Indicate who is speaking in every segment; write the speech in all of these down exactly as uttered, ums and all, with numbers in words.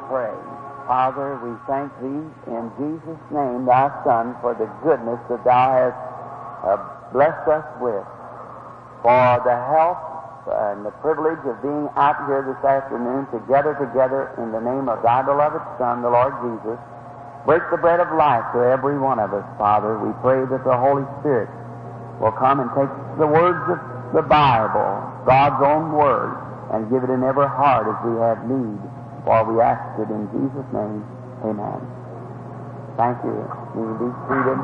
Speaker 1: pray. Father, we thank Thee in Jesus' name, Thy Son, for the goodness that Thou hast uh, blessed us with, for the health and the privilege of being out here this afternoon together together in the name of Thy beloved Son, the Lord Jesus. Break the bread of life to every one of us, Father. We pray that the Holy Spirit will come and take the words of the Bible, God's own Word, and give it in every heart as we have need. For we ask it in Jesus' name. Amen. Thank you. You can be seated.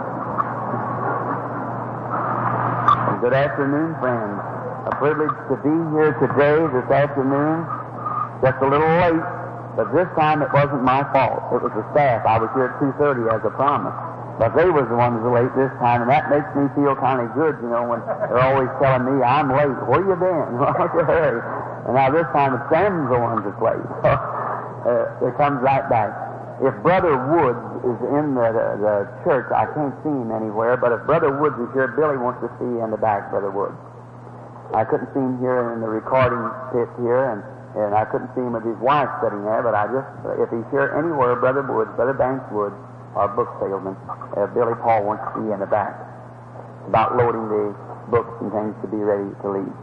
Speaker 1: And good afternoon, friends. A privilege to be here today, this afternoon. Just a little late, but this time it wasn't my fault. It was the staff. I was here at two thirty as a promise. But they was the ones who were late this time, and that makes me feel kind of good, you know, when they're always telling me, I'm late. Where you been? What's your hurry? And now this time it's them's the ones that's late. uh, it comes right back. If Brother Woods is in the, the, the church, I can't see him anywhere, but if Brother Woods is here, Billy wants to see you in the back, Brother Woods. I couldn't see him here in the recording pit here, and, and I couldn't see him with his wife sitting there, but I just, if he's here anywhere, Brother Woods, Brother Banks Woods, our book salesman, uh, Billy Paul wants to see you in the back about loading the books and things to be ready to leave.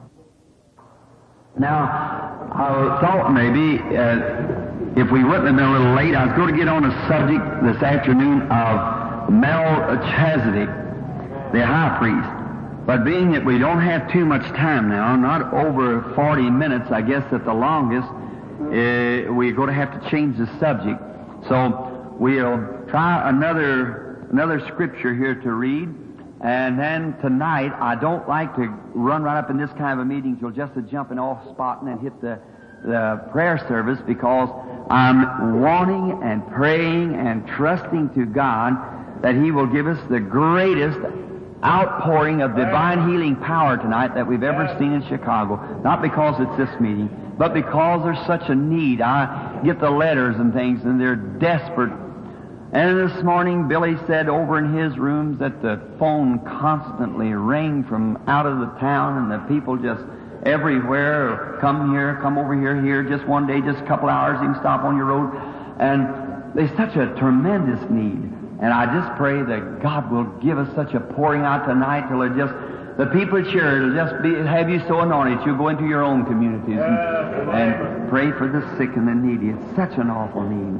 Speaker 2: Now, I thought maybe uh, if we wouldn't have been a little late, I was going to get on a subject this afternoon of Melchizedek, the high priest. But being that we don't have too much time now, not over forty minutes, I guess at the longest, uh, we're going to have to change the subject. So we'll try another another scripture here to read. And then tonight, I don't like to run right up in this kind of a meeting till just a jumping off spot and then hit the, the prayer service, because I'm wanting and praying and trusting to God that He will give us the greatest outpouring of divine healing power tonight that we've ever seen in Chicago. Not because it's this meeting, but because there's such a need. I get the letters and things, and they're desperate. And this morning, Billy said over in his rooms that the phone constantly rang from out of the town, and the people just everywhere, come here, come over here, here, just one day, just a couple hours, you can stop on your road. And there's such a tremendous need. And I just pray that God will give us such a pouring out tonight till it just, the people at here, it'll just be, have you so anointed, you'll go into your own communities and, and pray for the sick and the needy. It's such an awful need.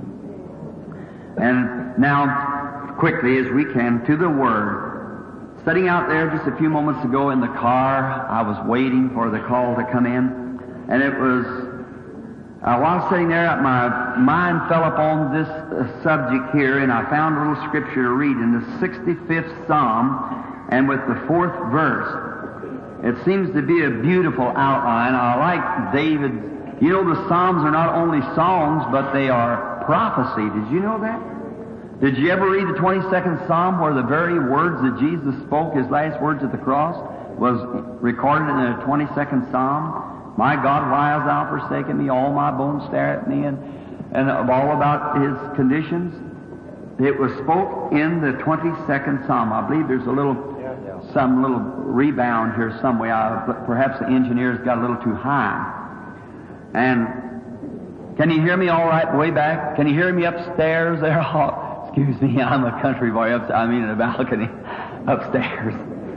Speaker 2: And now, quickly as we can, to the Word. Sitting out there just a few moments ago in the car, I was waiting for the call to come in, and it was, uh, while sitting there, my mind fell upon this uh, subject here, and I found a little scripture to read in the sixty-fifth Psalm, and with the fourth verse. It seems to be a beautiful outline. I like David's. You know, the Psalms are not only songs, but they are prophecy. Did you know that? Did you ever read the twenty-second Psalm where the very words that Jesus spoke, His last words at the cross, was recorded in the twenty-second Psalm? My God, why hast Thou forsaken me? All my bones stare at me. And, and all about His conditions. It was spoke in the twenty-second Psalm. I believe there's a little, some little rebound here some way. I, perhaps the engineer's got a little too high. And can you hear me all right way back? Can you hear me upstairs there? Oh, excuse me, I'm a country boy upstairs. I mean in a balcony upstairs.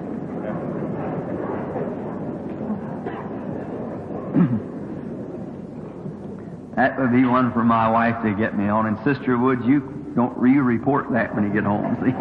Speaker 2: That would be one for my wife to get me on. And Sister Wood, you don't you report that when you get home, see?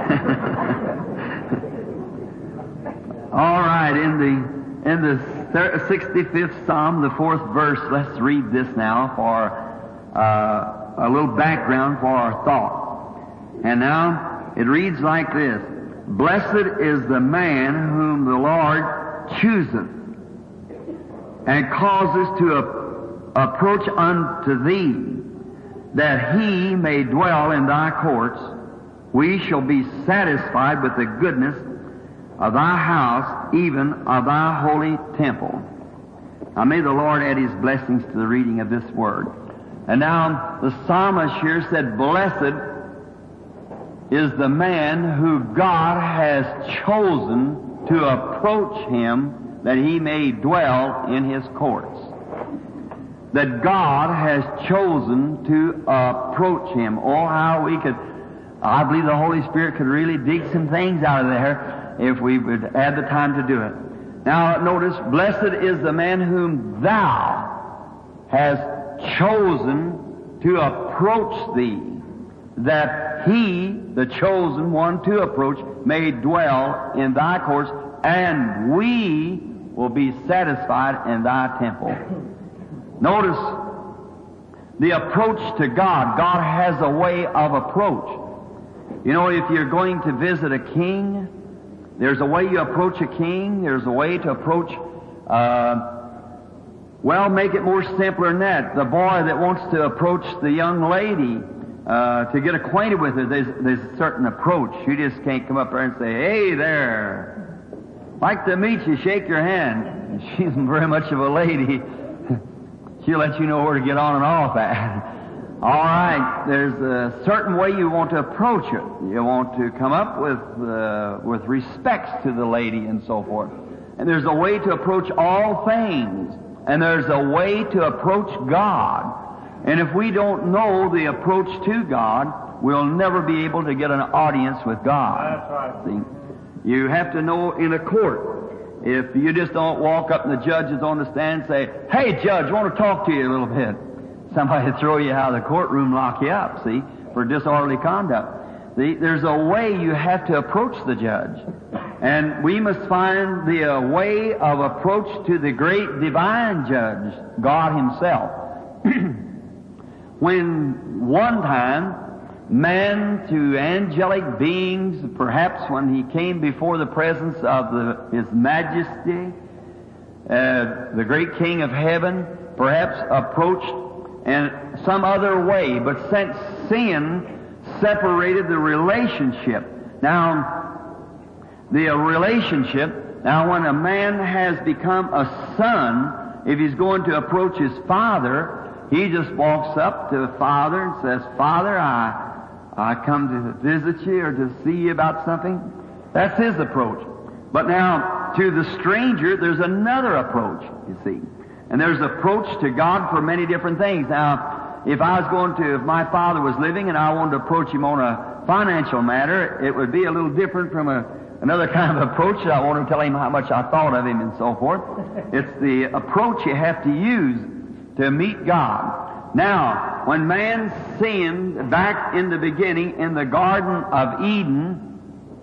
Speaker 2: All right, in the in the sixty-fifth Psalm, the fourth verse, let's read this now for uh, a little background for our thought. And now it reads like this: Blessed is the man whom the Lord chooseth, and causes to a- approach unto thee, that he may dwell in thy courts. We shall be satisfied with the goodness of thy house, even of thy holy temple. Now may the Lord add His blessings to the reading of this word. And now the psalmist here said, Blessed is the man who God has chosen to approach Him, that he may dwell in His courts. that God has chosen to approach Him. Oh, how we could, I believe the Holy Spirit could really dig some things out of there if we would add the time to do it. Now notice, blessed is the man whom Thou hast chosen to approach Thee, that he, the chosen one to approach, may dwell in Thy courts, and we will be satisfied in Thy temple. Notice the approach to God. God has a way of approach. You know, if you're going to visit a king, there's a way you approach a king. There's a way to approach, uh, well, make it more simpler than that. The boy that wants to approach the young lady uh, to get acquainted with her, there's, there's a certain approach. You just can't come up there and say, "Hey there, like to meet you, shake your hand." She's very much of a lady. She'll let you know where to get on and off at. All right, there's a certain way you want to approach it. You want to come up with uh, with respects to the lady and so forth. And there's a way to approach all things. And there's a way to approach God. And if we don't know the approach to God, we'll never be able to get an audience with God.
Speaker 3: That's right.
Speaker 2: See? You have to know in a court. If you just don't walk up and the judge is on the stand and say, "Hey, judge, I want to talk to you a little bit." Somebody will throw you out of the courtroom, lock you up, see, for disorderly conduct. See, there's a way you have to approach the judge. And we must find the uh, way of approach to the great divine judge, God Himself. When one time, man to angelic beings, perhaps when he came before the presence of the, His Majesty, uh, the great King of Heaven, perhaps approached in some other way, but since sin separated the relationship. Now, the uh, relationship, now when a man has become a son, if he's going to approach his father, he just walks up to the father and says, "Father, I, I come to visit you or to see you about something." That's his approach. But now, to the stranger, there's another approach, you see. And there's approach to God for many different things. Now, if I was going to, if my father was living and I wanted to approach him on a financial matter, it would be a little different from a, another kind of approach. I want to tell him how much I thought of him and so forth. It's the approach you have to use to meet God. Now, when man sinned back in the beginning in the Garden of Eden,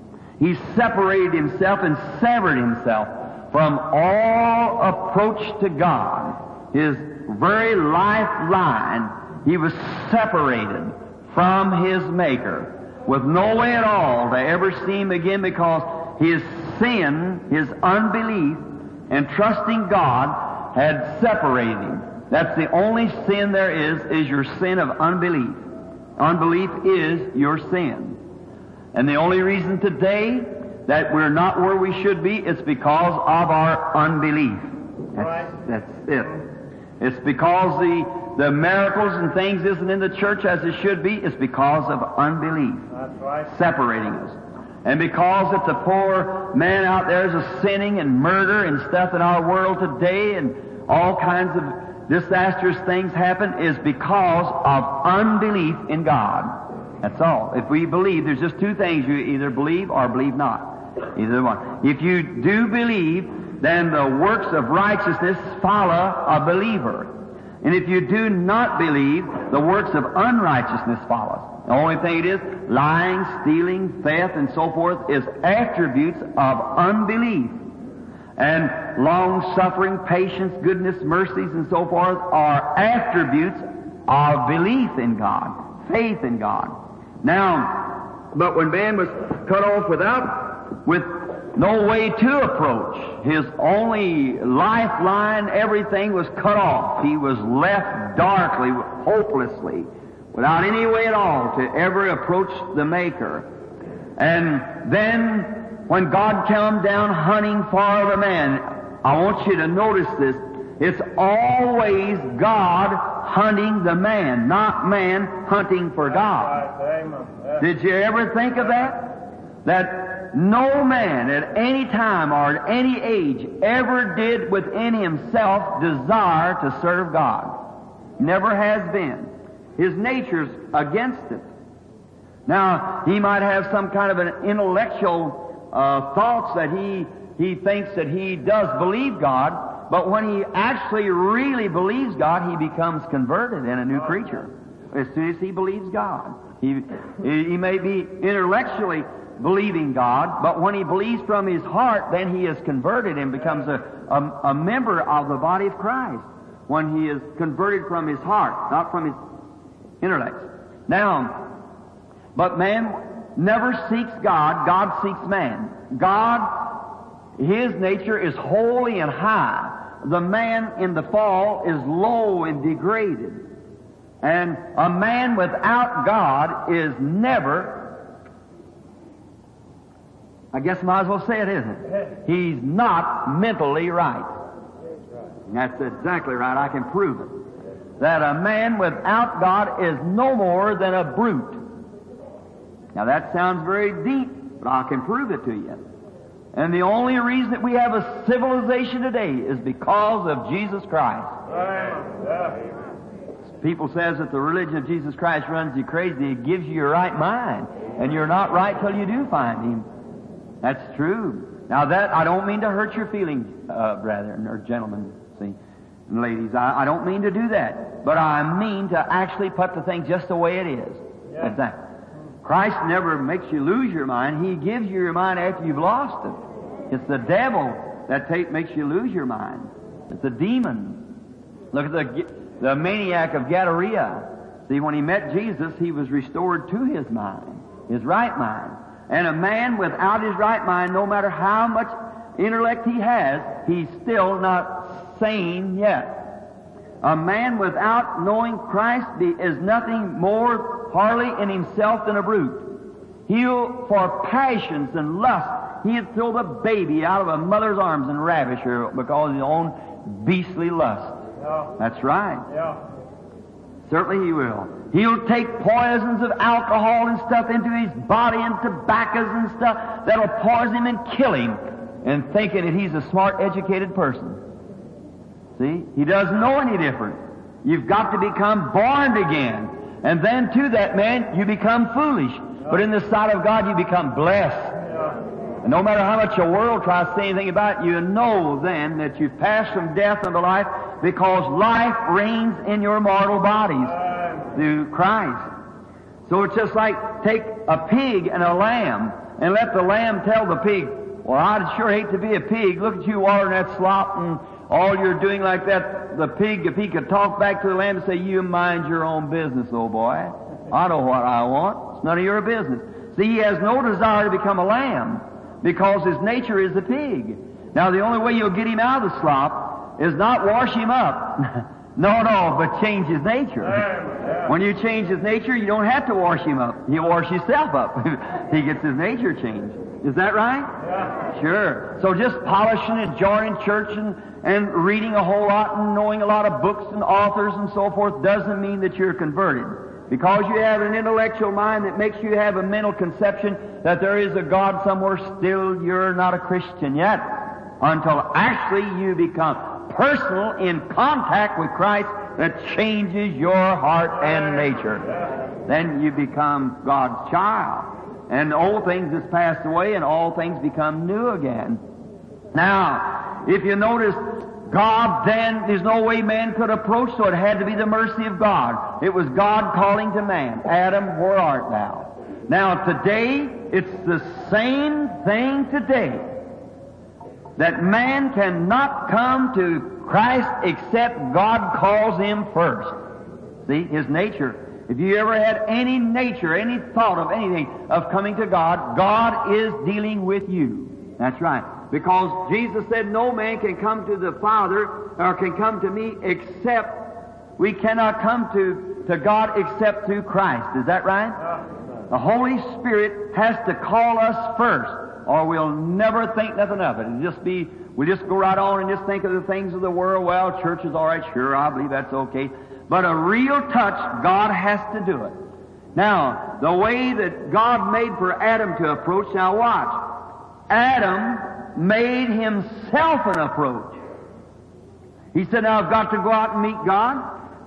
Speaker 2: he separated himself and severed himself from all approach to God. His very lifeline, he was separated from his Maker with no way at all to ever see Him again, because his sin, his unbelief, and trusting God had separated him. That's the only sin there is, is your sin of unbelief. Unbelief is your sin. And the only reason today that we're not where we should be, it's because of our unbelief. That's,
Speaker 3: Right.
Speaker 2: that's it. It's because the, the miracles and things isn't in the church as it should be. It's because of unbelief.
Speaker 3: That's right.
Speaker 2: Separating us. And because it's a poor man out there is a sinning and murder and stuff in our world today, and all kinds of disastrous things happen, is because of unbelief in God. That's all. If we believe, there's just two things. You either believe or believe not. Either one. If you do believe, then the works of righteousness follow a believer. And if you do not believe, the works of unrighteousness follow. The only thing it is, lying, stealing, theft, and so forth, is attributes of unbelief. And long-suffering, patience, goodness, mercies, and so forth are attributes of belief in God, faith in God. Now, but when man was cut off without, with no way to approach, his only lifeline, everything was cut off. He was left darkly, hopelessly, without any way at all to ever approach the Maker. And then, when God came down hunting for the man, I want you to notice this. It's always God hunting the man, not man hunting for God.
Speaker 3: Amen. Yes.
Speaker 2: Did you ever think of that? That no man at any time or at any age ever did within himself desire to serve God. Never has been. His nature's against it. Now, he might have some kind of an intellectual uh, thoughts that he he thinks that he does believe God, but when he actually really believes God, he becomes converted and a new creature. As soon as he believes God. He, he may be intellectually believing God, but when he believes from his heart, then he is converted and becomes a, a, a member of the body of Christ. When he is converted from his heart, not from his intellect. Now, but man never seeks God, God seeks man. God, his nature is holy and high. The man in the fall is low and degraded. And a man without God is never, I guess I might as well say it, isn't it? He's not mentally right. That's exactly right. I can prove it. That a man without God is no more than a brute. Now that sounds very deep, but I can prove it to you. And the only reason that we have a civilization today is because of Jesus Christ. People says that the religion of Jesus Christ runs you crazy. It gives you your right mind, and you're not right till you do find Him. That's true. Now that, I don't mean to hurt your feelings, uh, brethren or gentlemen, see, and ladies. I, I don't mean to do that, but I mean to actually put the thing just the way it is. Yeah. Exactly. Christ never makes you lose your mind. He gives you your mind after you've lost it. It's the devil that take, makes you lose your mind. It's a demon. Look at the the maniac of Gadara. See, when he met Jesus, he was restored to his mind, his right mind. And a man without his right mind, no matter how much intellect he has, he's still not sane yet. A man without knowing Christ is nothing more hardly in himself than a brute. He'll, for passions and lust, he'd throw the baby out of a mother's arms and ravish her because of his own beastly lust. Yeah. That's right. Yeah. Certainly he will. He'll take poisons of alcohol and stuff into his body and tobaccos and stuff that'll poison him and kill him, and thinking that he's a smart, educated person. See? He doesn't know any different. You've got to become born again. And then to that man, you become foolish. But in the sight of God, you become blessed. And no matter how much the world tries to say anything about it, you know then that you've passed from death unto life, because life reigns in your mortal bodies through Christ. So it's just like take a pig and a lamb and let the lamb tell the pig, well, I'd sure hate to be a pig. Look at you watering that slop and all you're doing like that. The pig, if he could talk back to the lamb and say, you mind your own business, old boy. I know what I want. It's none of your business. See, he has no desire to become a lamb because his nature is a pig. Now, the only way you'll get him out of the slop is not wash him up. no, no, but change his nature. When you change his nature, you don't have to wash him up. He'll wash himself up. He gets his nature changed. Is that right? Yeah. Sure. So just polishing and joining church and, and reading a whole lot and knowing a lot of books and authors and so forth doesn't mean that you're converted. Because you have an intellectual mind that makes you have a mental conception that there is a God somewhere, still you're not a Christian yet. Until actually you become personal in contact with Christ that changes your heart and nature. Then you become God's child. And old things has passed away and all things become new again. Now, if you notice, God then, there's no way man could approach, so it had to be the mercy of God. It was God calling to man, Adam, where art thou? Now today, it's the same thing today. That man cannot come to Christ except God calls him first. See, his nature. If you ever had any nature, any thought of anything of coming to God, God is dealing with you. That's right. Because Jesus said no man can come to the Father or can come to me except, we cannot come to, to God except through Christ. Is that right? The Holy Spirit has to call us first, or we'll never think nothing of it. It'll just be, we'll just go right on and just think of the things of the world. Well, church is all right, sure, I believe that's okay. But a real touch, God has to do it. Now, the way that God made for Adam to approach, now watch. Adam made himself an approach. He said, now I've got to go out and meet God.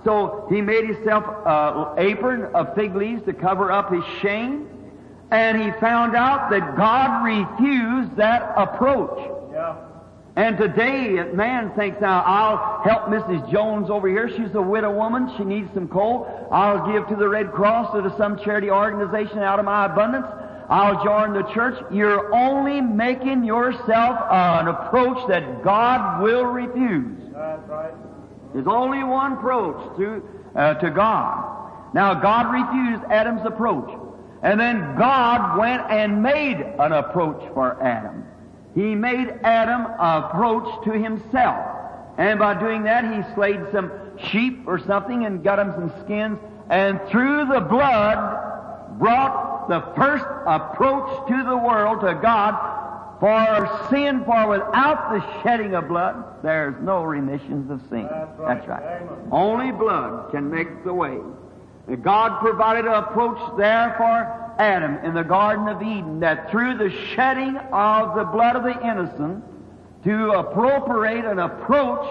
Speaker 2: So he made himself an apron of fig leaves to cover up his shame, and he found out that God refused that approach.
Speaker 3: Yeah.
Speaker 2: And today, man thinks, now, I'll help Missus Jones over here. She's a widow woman. She needs some coal. I'll give to the Red Cross or to some charity organization out of my abundance. I'll join the church. You're only making yourself an approach that God will refuse.
Speaker 3: That's right.
Speaker 2: There's only one approach to, uh, to God. Now, God refused Adam's approach. And then God went and made an approach for Adam. He made Adam approach to himself. And by doing that, he slayed some sheep or something and got him some skins. And through the blood, brought the first approach to the world, to God, for sin. For without the shedding of blood, there's no remissions of sin.
Speaker 3: That's right.
Speaker 2: That's right.
Speaker 3: Amen.
Speaker 2: Only blood can make the way. And God provided an approach there for Adam in the Garden of Eden, that through the shedding of the blood of the innocent, to appropriate an approach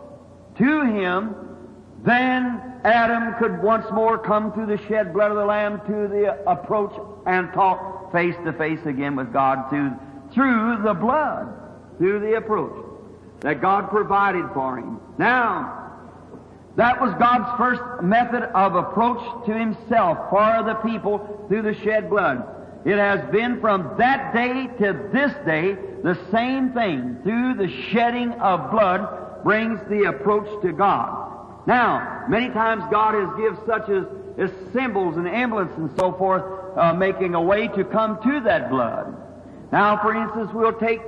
Speaker 2: to him, then Adam could once more come through the shed blood of the Lamb to the approach and talk face to face again with God through, through the blood, through the approach that God provided for him. Now, that was God's first method of approach to himself for the people through the shed blood. It has been from that day to this day the same thing. Through the shedding of blood brings the approach to God. Now, many times God has given such as, as symbols and emblems and so forth, uh, making a way to come to that blood. Now, for instance, we'll take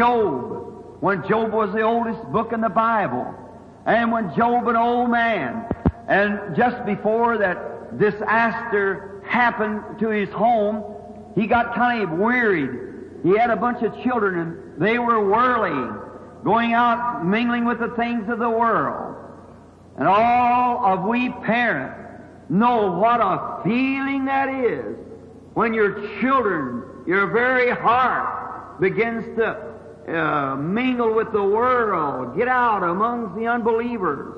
Speaker 2: Job, when Job was the oldest book in the Bible. And when Job, an old man, and just before that disaster happened to his home, he got kind of wearied. He had a bunch of children, and they were worldly, going out mingling with the things of the world. And all of we parents know what a feeling that is when your children, your very heart, begins to Uh, mingle with the world, get out amongst the unbelievers.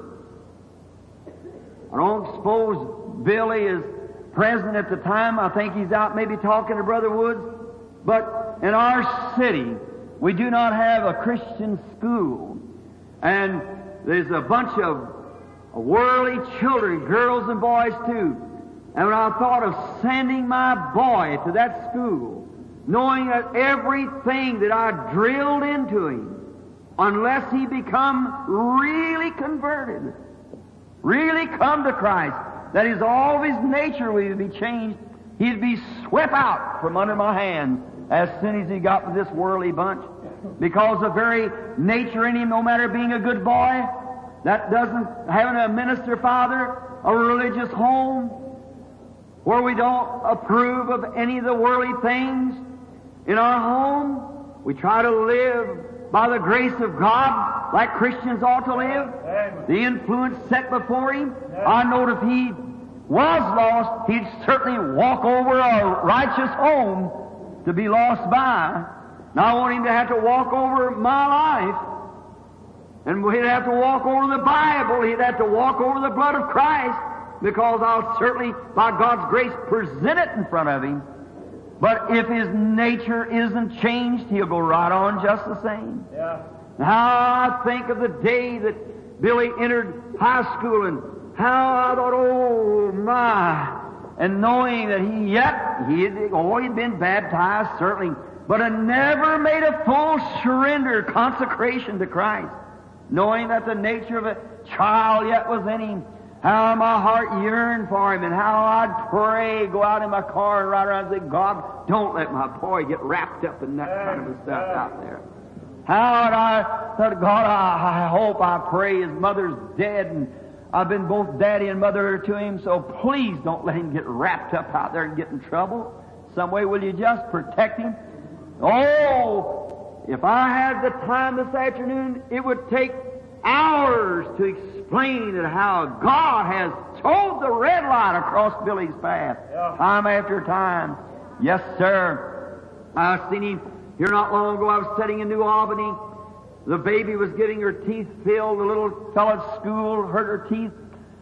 Speaker 2: I don't suppose Billy is present at the time. I think he's out maybe talking to Brother Woods. But in our city, we do not have a Christian school. And there's a bunch of worldly children, girls and boys too. And when I thought of sending my boy to that school, knowing that everything that I drilled into him, unless he become really converted, really come to Christ, that is, all of his nature would be changed, he'd be swept out from under my hands as soon as he got with this worldly bunch. Because the very nature in him, no matter being a good boy, that doesn't, having a minister father, a religious home, where we don't approve of any of the worldly things, in our home, we try to live by the grace of God like Christians ought to live.
Speaker 3: Amen.
Speaker 2: The influence set before him. I know if he was lost, he'd certainly walk over a righteous home to be lost by. Now I want him to have to walk over my life. And he'd have to walk over the Bible. He'd have to walk over the blood of Christ, because I'll certainly, by God's grace, present it in front of him. But if his nature isn't changed, he'll go right on just the same.
Speaker 3: Yeah.
Speaker 2: How I think of the day that Billy entered high school, and how I thought, oh my, and knowing that he yet, he had, oh, he'd been baptized, certainly, but had never made a full surrender, consecration to Christ, knowing that the nature of a child yet was in him. How my heart yearned for him, and how I'd pray, go out in my car and ride around and say, God, don't let my boy get wrapped up in that kind of stuff out there. How would I thought, God, I, I hope, I pray his mother's dead, and I've been both daddy and mother to him, so please don't let him get wrapped up out there and get in trouble. Some way, will you just protect him? Oh, if I had the time this afternoon, it would take hours to explain it, how God has told the red light across Billy's path,
Speaker 3: Yeah.
Speaker 2: time after time. Yes, sir. I've seen him here not long ago. I was sitting in New Albany. The baby was getting her teeth filled. The little fellow at school hurt her teeth.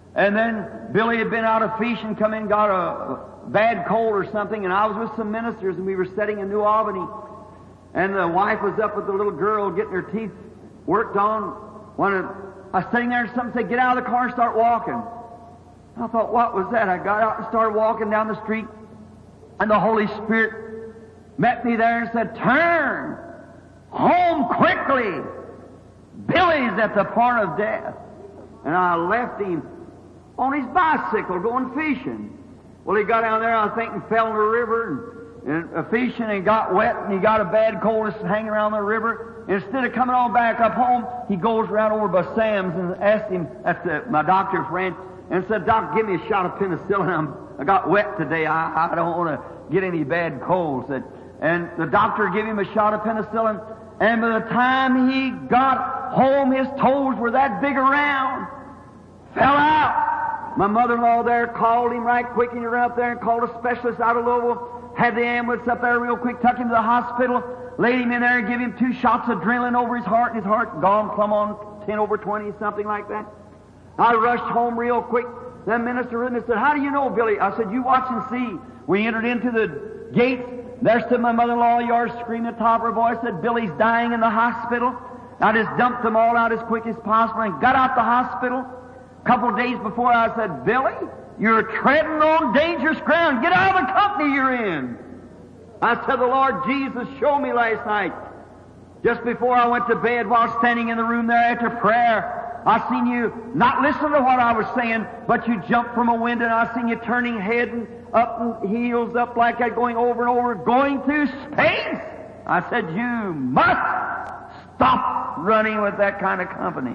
Speaker 3: And then Billy had been out of fishing, come in, got a bad cold or something, and I was with some ministers, and we were sitting in New Albany. And the wife was up with the little girl getting her teeth worked on. When I was sitting there, and something said, "Get out of the car and start walking." I thought, what was that? I got out and started walking down the street, and the Holy Spirit met me there and said, "Turn home quickly. Billy's at the point of death." And I left him on his bicycle going fishing. Well, he got down there, I think, and fell in the river and, and uh, fishing and got wet, and he got a bad cold just hanging around the river. And instead of coming on back up home, he goes around over by Sam's and asked him, that's uh, my doctor friend, and said, "Doc, give me a shot of penicillin. I'm, I got wet today. I, I don't want to get any bad colds." Said, and the doctor gave him a shot of penicillin, and by the time he got home, his toes were that big around. Fell out. My mother-in-law there called him right quick, and he ran up there and called a specialist out of Louisville, had the ambulance up there real quick, took him to the hospital, laid him in there and gave him two shots of adrenaline over his heart, and his heart gone plumb on ten over twenty, something like that. I rushed home real quick. The minister in and said, "How do you know, Billy?" I said, "You watch and see." We entered into the gate. There stood my mother-in-law, yard, screaming at the top of her voice, said, "Billy's dying in the hospital." I just dumped them all out as quick as possible and got out the hospital. A couple of days before, I said, "Billy, you're treading on dangerous ground. Get out of the company you're in." I said, "The Lord Jesus showed me last night, just before I went to bed, while standing in the room there after prayer, I seen you not listen to what I was saying, but you jumped from a window, and I seen you turning head and up and heels up like that, going over and over, going through space." I said, "You must stop running with that kind of company."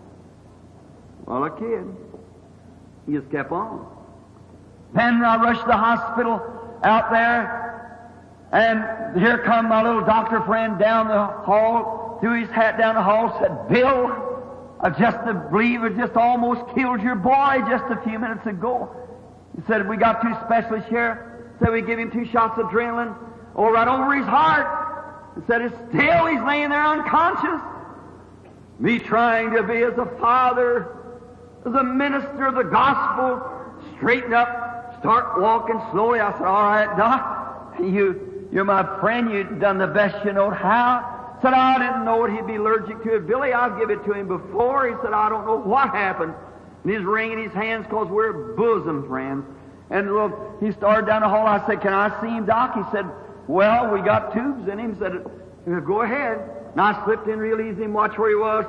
Speaker 3: Well, a kid, he just kept on. Then I rushed to the hospital out there, and here come my little doctor friend down the hall, threw his hat down the hall, said, "Bill, I just believe it just almost killed your boy just a few minutes ago." He said, "We got two specialists here." Said we give him two shots of adrenaline, oh, right over his heart. He said, "It's still, he's laying there unconscious." Me trying to be as a father, as a minister of the gospel, straighten up, start walking slowly. I said, "All right, Doc, you, you're my friend. You've done the best you know how." Said, "I didn't know what he'd be allergic to. Billy, I'll give it to him before." He said, "I don't know what happened." And he's wringing his hands because we're bosom friends. And look, he started down the hall. I said, "Can I see him, Doc?" He said, "Well, we got tubes in him." He said, "Go ahead." And I slipped in real easy and watched where he was.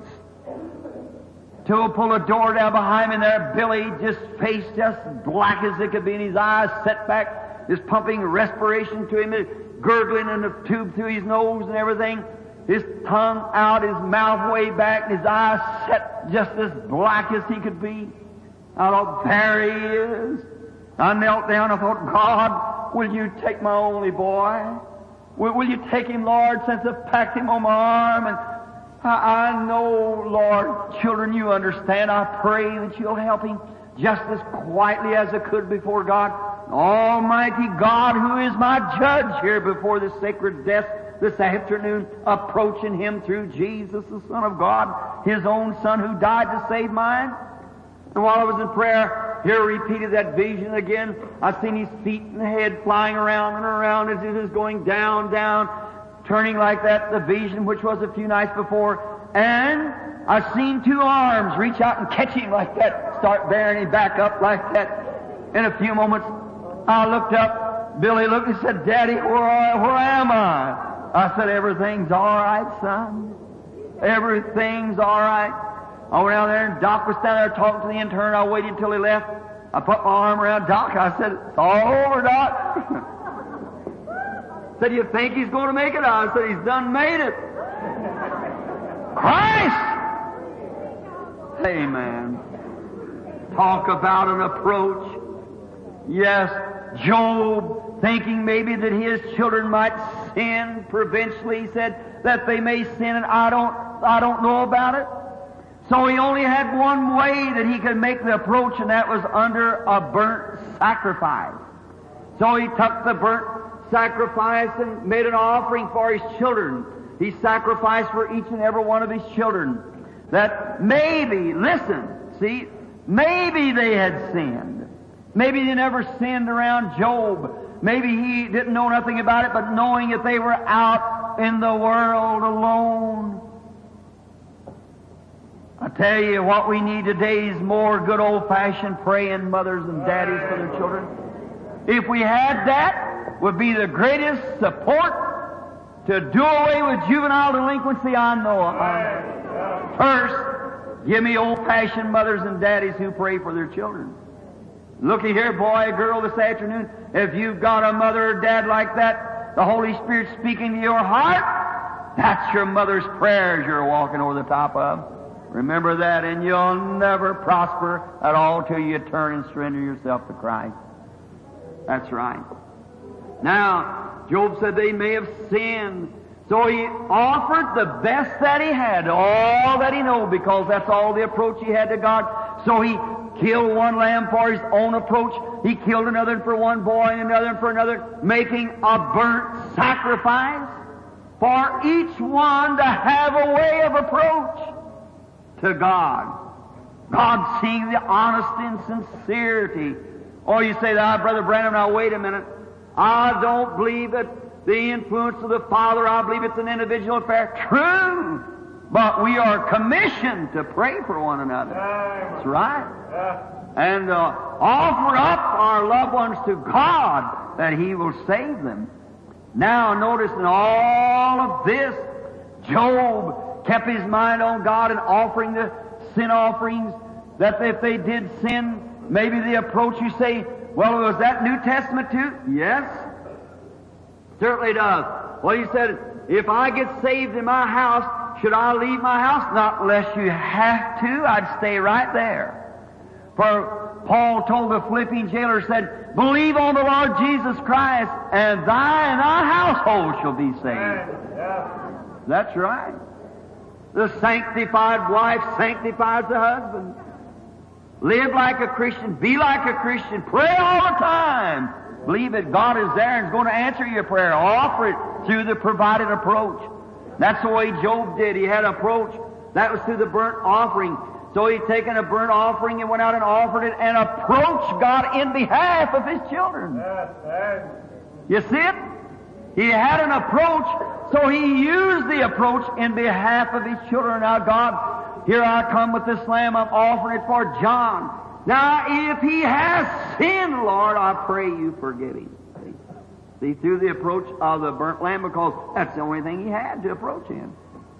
Speaker 3: To pull a door down behind me there, Billy, just face just black as it could be, and his eyes set back, just pumping respiration to him, gurgling in the tube through his nose and everything, his tongue out, his mouth way back, and his eyes set just as black as he could be. I thought, there he is. I knelt down and thought, "God, will you take my only boy? Will, will you take him, Lord, since I've packed him on my arm? And I, I know, Lord, children, you understand. I pray that you'll help him just as quietly as I could before God. Almighty God, who is my judge here before the sacred desk this afternoon, approaching him through Jesus, the Son of God, his own Son who died to save mine." And while I was in prayer, here repeated that vision again. I seen his feet and head flying around and around as he was going down, down, turning like that, the vision which was a few nights before. And I seen two arms reach out and catch him like that, start bearing him back up like that. In a few moments, I looked up. Billy looked and said, "Daddy, where, are, where am I?" I said, "Everything's all right, son. Everything's all right." I went down there, and Doc was standing there talking to the intern. I waited till he left. I put my arm around Doc. I said, "It's all over, Doc." Said, "You think he's going to make it?" I said, "He's done made it." Christ! Amen. Talk about an approach. Yes, Job, thinking maybe that his children might sin provincially, he said that they may sin, and I don't, I don't know about it. So he only had one way that he could make the approach, and that was under a burnt sacrifice. So he took the burnt sacrifice and made an offering for his children. He sacrificed for each and every one of his children. That maybe, listen, see, Maybe they had sinned. Maybe they never sinned around Job. Maybe he didn't know nothing about it, but knowing that they were out in the world alone. I tell you, what we need today is more good old-fashioned praying mothers and daddies for their children. If we had that, would be the greatest support to do away with juvenile delinquency I know of. First, give me old-fashioned mothers and daddies who pray for their children. Looky here, boy, girl, this afternoon, if you've got a mother or dad like that, the Holy Spirit speaking to your heart, that's your mother's prayers you're walking over the top of. Remember that, and you'll never prosper at all till you turn and surrender yourself to Christ. That's right. Now, Job said they may have sinned, so he offered the best that he had, all that he knew, because that's all the approach he had to God. So he killed one lamb for his own approach. He killed another for one boy and another for another, making a burnt sacrifice for each one to have a way of approach to God. God seeing the honesty and sincerity. Or you say, ah, Brother Branham, now wait a minute. I don't believe that the influence of the Father, I believe it's an individual affair. True! But we are commissioned to pray for one another. That's right. And uh, offer up our loved ones to God that He will save them. Now notice in all of this, Job kept his mind on God and offering the sin offerings, that if they did sin, maybe the approach you say, well, was that New Testament too? Yes. Certainly does. Well, he said, if I get saved in my house, should I leave my house? Not unless you have to. I'd stay right there. For Paul told the Philippian jailer, said, believe on the Lord Jesus Christ, and thy and thy household shall be saved. That's right. The sanctified wife sanctifies the husband. Live like a Christian. Be like a Christian. Pray all the time. Believe that God is there and is going to answer your prayer. Offer it through the provided approach. That's the way Job did. He had an approach. That was through the burnt offering. So he'd taken a burnt offering and went out and offered it and approached God in behalf of his children. You see it? He had an approach, so he used the approach in behalf of his children. Now, God, here I come with this lamb. I'm offering it for John. Now, if he has sinned, Lord, I pray you forgive him. See, See through the approach of the burnt lamb, because that's the only thing he had to approach him.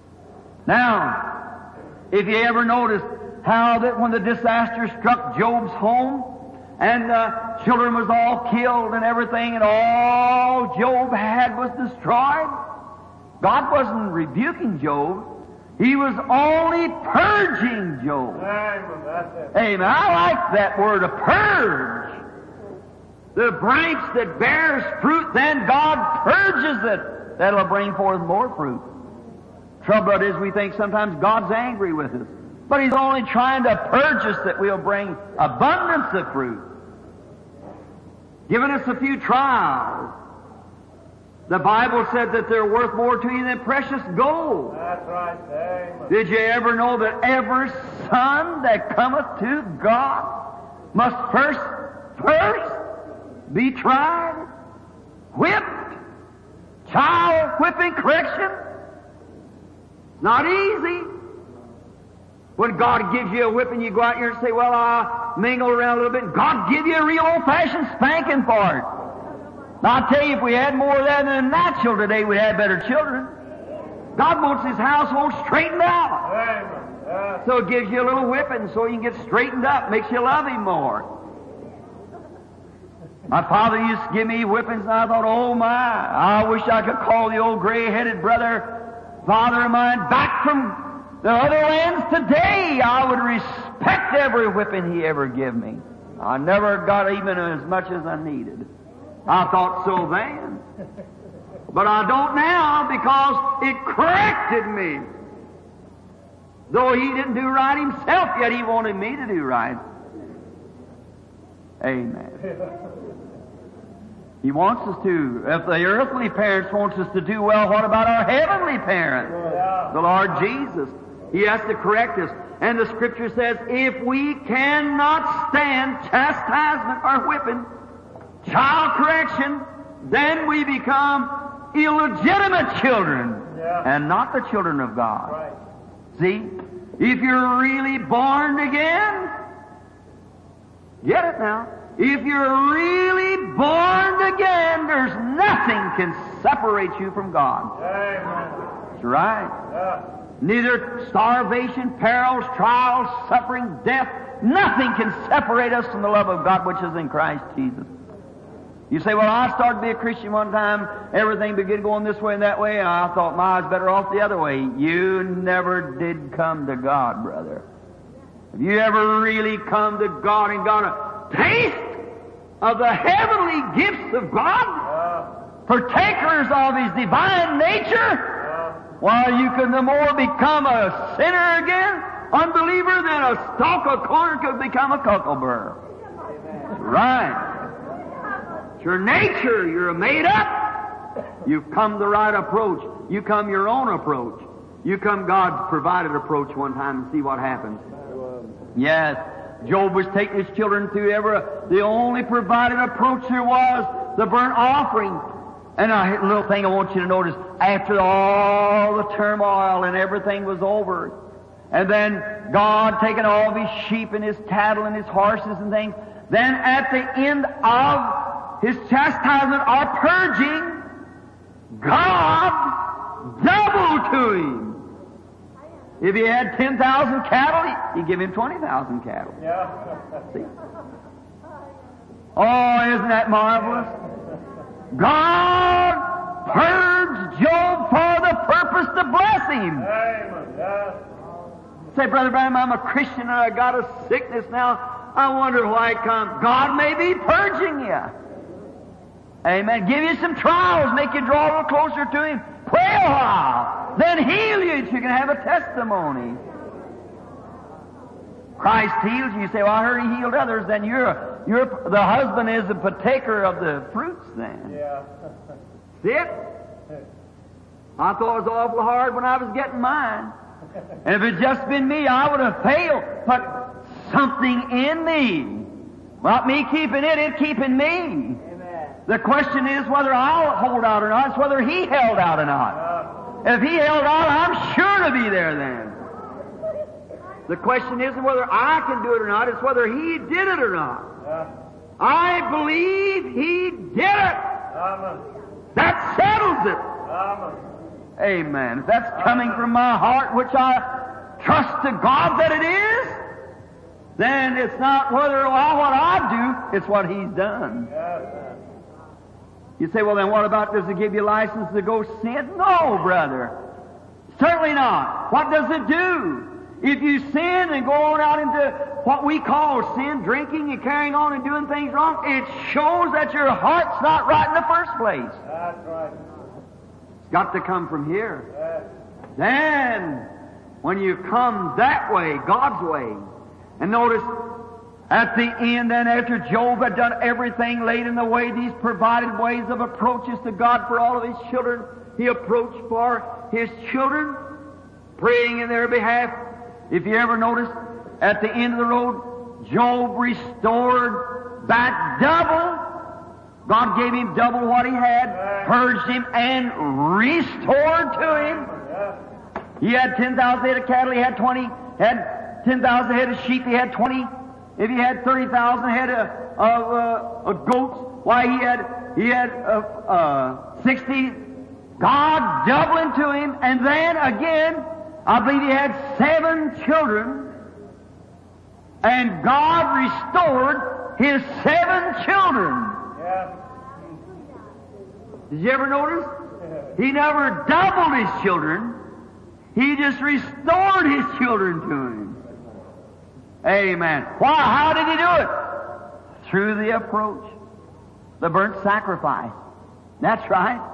Speaker 3: Now, if you ever noticed how that when the disaster struck Job's home, and the children was all killed and everything, and all Job had was destroyed, God wasn't rebuking Job. He was only purging Job. Amen. I like that word, a purge. The branch that bears fruit, then God purges it. That'll bring forth more fruit. Trouble is, we think sometimes God's angry with us. But He's only trying to purge us that we'll bring abundance of fruit. Giving us a few trials. The Bible said that they're worth more to you than precious gold.
Speaker 4: That's right. Amen.
Speaker 3: Did you ever know that every son that cometh to God must first, first be tried, whipped, child whipping correction? Not easy. When God gives you a whipping, you go out here and say, well, I'll mingle around a little bit. God give you a real old-fashioned spanking for it. Now, I'll tell you, if we had more of that than natural today, we'd have better children. God wants His household straightened out.
Speaker 4: Amen.
Speaker 3: So it gives you a little whipping so you can get straightened up, makes you love Him more. My father used to give me whippings, and I thought, oh my, I wish I could call the old gray-headed brother, father of mine, back from the other lands today. I would respect every whipping he ever gave me. I never got even as much as I needed. I thought so then. But I don't now, because it corrected me. Though he didn't do right himself, yet he wanted me to do right. Amen. He wants us to. If the earthly parents wants us to do well, what about our heavenly parent, the Lord Jesus? He has to correct us. And the Scripture says, if we cannot stand chastisement or whipping, child correction, then we become illegitimate children
Speaker 4: Yeah.
Speaker 3: and not the children of God.
Speaker 4: Right.
Speaker 3: See? If you're really born again, get it now. If you're really born again, there's nothing can separate you from God.
Speaker 4: Amen.
Speaker 3: That's right.
Speaker 4: Yeah.
Speaker 3: Neither starvation, perils, trials, suffering, death, nothing can separate us from the love of God which is in Christ Jesus. You say, well, I started to be a Christian one time, everything began going this way and that way, and I thought, my, I was better off the other way. You never did come to God, brother. Have you ever really come to God and got a taste of the heavenly gifts of God?
Speaker 4: Yeah.
Speaker 3: Partakers of His divine nature?
Speaker 4: Yeah.
Speaker 3: While you can the more become a sinner again, unbeliever, than a stalk of corn could become a cuckoldbur. Right. It's your nature. You're made up. You've come the right approach. You come your own approach. You come God's provided approach one time and see what happens. Yes. Job was taking his children through ever. The only provided approach there was the burnt offering. And a little thing I want you to notice, after all the turmoil and everything was over, and then God taking all of His sheep and His cattle and His horses and things, then at the end of His chastisement or purging, God doubled to him. If he had ten thousand cattle, He'd give him twenty thousand cattle.
Speaker 4: Yeah.
Speaker 3: See? Oh, isn't that marvelous? God purged Job for the purpose to bless him.
Speaker 4: Amen. Yeah.
Speaker 3: Say, Brother Branham, I'm a Christian and I got a sickness now. I wonder why it comes. God may be purging you. Amen. Give you some trials, make you draw a little closer to Him. Pray a while, then heal you so you can have a testimony. Christ heals you. You say, well, I heard He healed others. Then you're, you're, the husband is a partaker of the fruits then.
Speaker 4: Yeah.
Speaker 3: See it? I thought it was awful hard when I was getting mine. And if it had just been me, I would have failed. But something in me, not me keeping it, it keeping me.
Speaker 4: Amen.
Speaker 3: The question is whether I'll hold out or not. It's whether He held out or not. If He held out, I'm sure to be there then. The question isn't whether I can do it or not, it's whether He did it or not.
Speaker 4: Yeah.
Speaker 3: I believe He did it.
Speaker 4: Amen.
Speaker 3: That settles it.
Speaker 4: Amen.
Speaker 3: Amen. If that's coming from my heart, which I trust to God that it is, then it's not whether well, what I do, it's what He's done.
Speaker 4: Yes.
Speaker 3: You say, well then what about, does it give you license to go sin? No, brother. Certainly not. What does it do? If you sin and go on out into what we call sin, drinking and carrying on and doing things wrong, it shows that your heart's not right in the first place.
Speaker 4: That's right.
Speaker 3: It's got to come from here.
Speaker 4: Yes.
Speaker 3: Then, when you come that way, God's way, and notice, at the end, then after Job had done everything laid in the way, these provided ways of approaches to God for all of His children, He approached for His children, praying in their behalf. If you ever notice, at the end of the road, Job restored back double. God gave him double what he had, purged him, and restored to him.
Speaker 4: Yeah.
Speaker 3: He had ten thousand head of cattle, he had twenty, had ten thousand head of sheep, he had twenty. If he had thirty thousand head of, of, uh, of goats, why he had, he had uh, uh, sixty. God doubling to him, and then again, I believe he had seven children, and God restored his seven children.
Speaker 4: Yeah.
Speaker 3: Did you ever notice? He never doubled his children. He just restored his children to him. Amen. Why? How did he do it? Through the approach. The burnt sacrifice. That's right.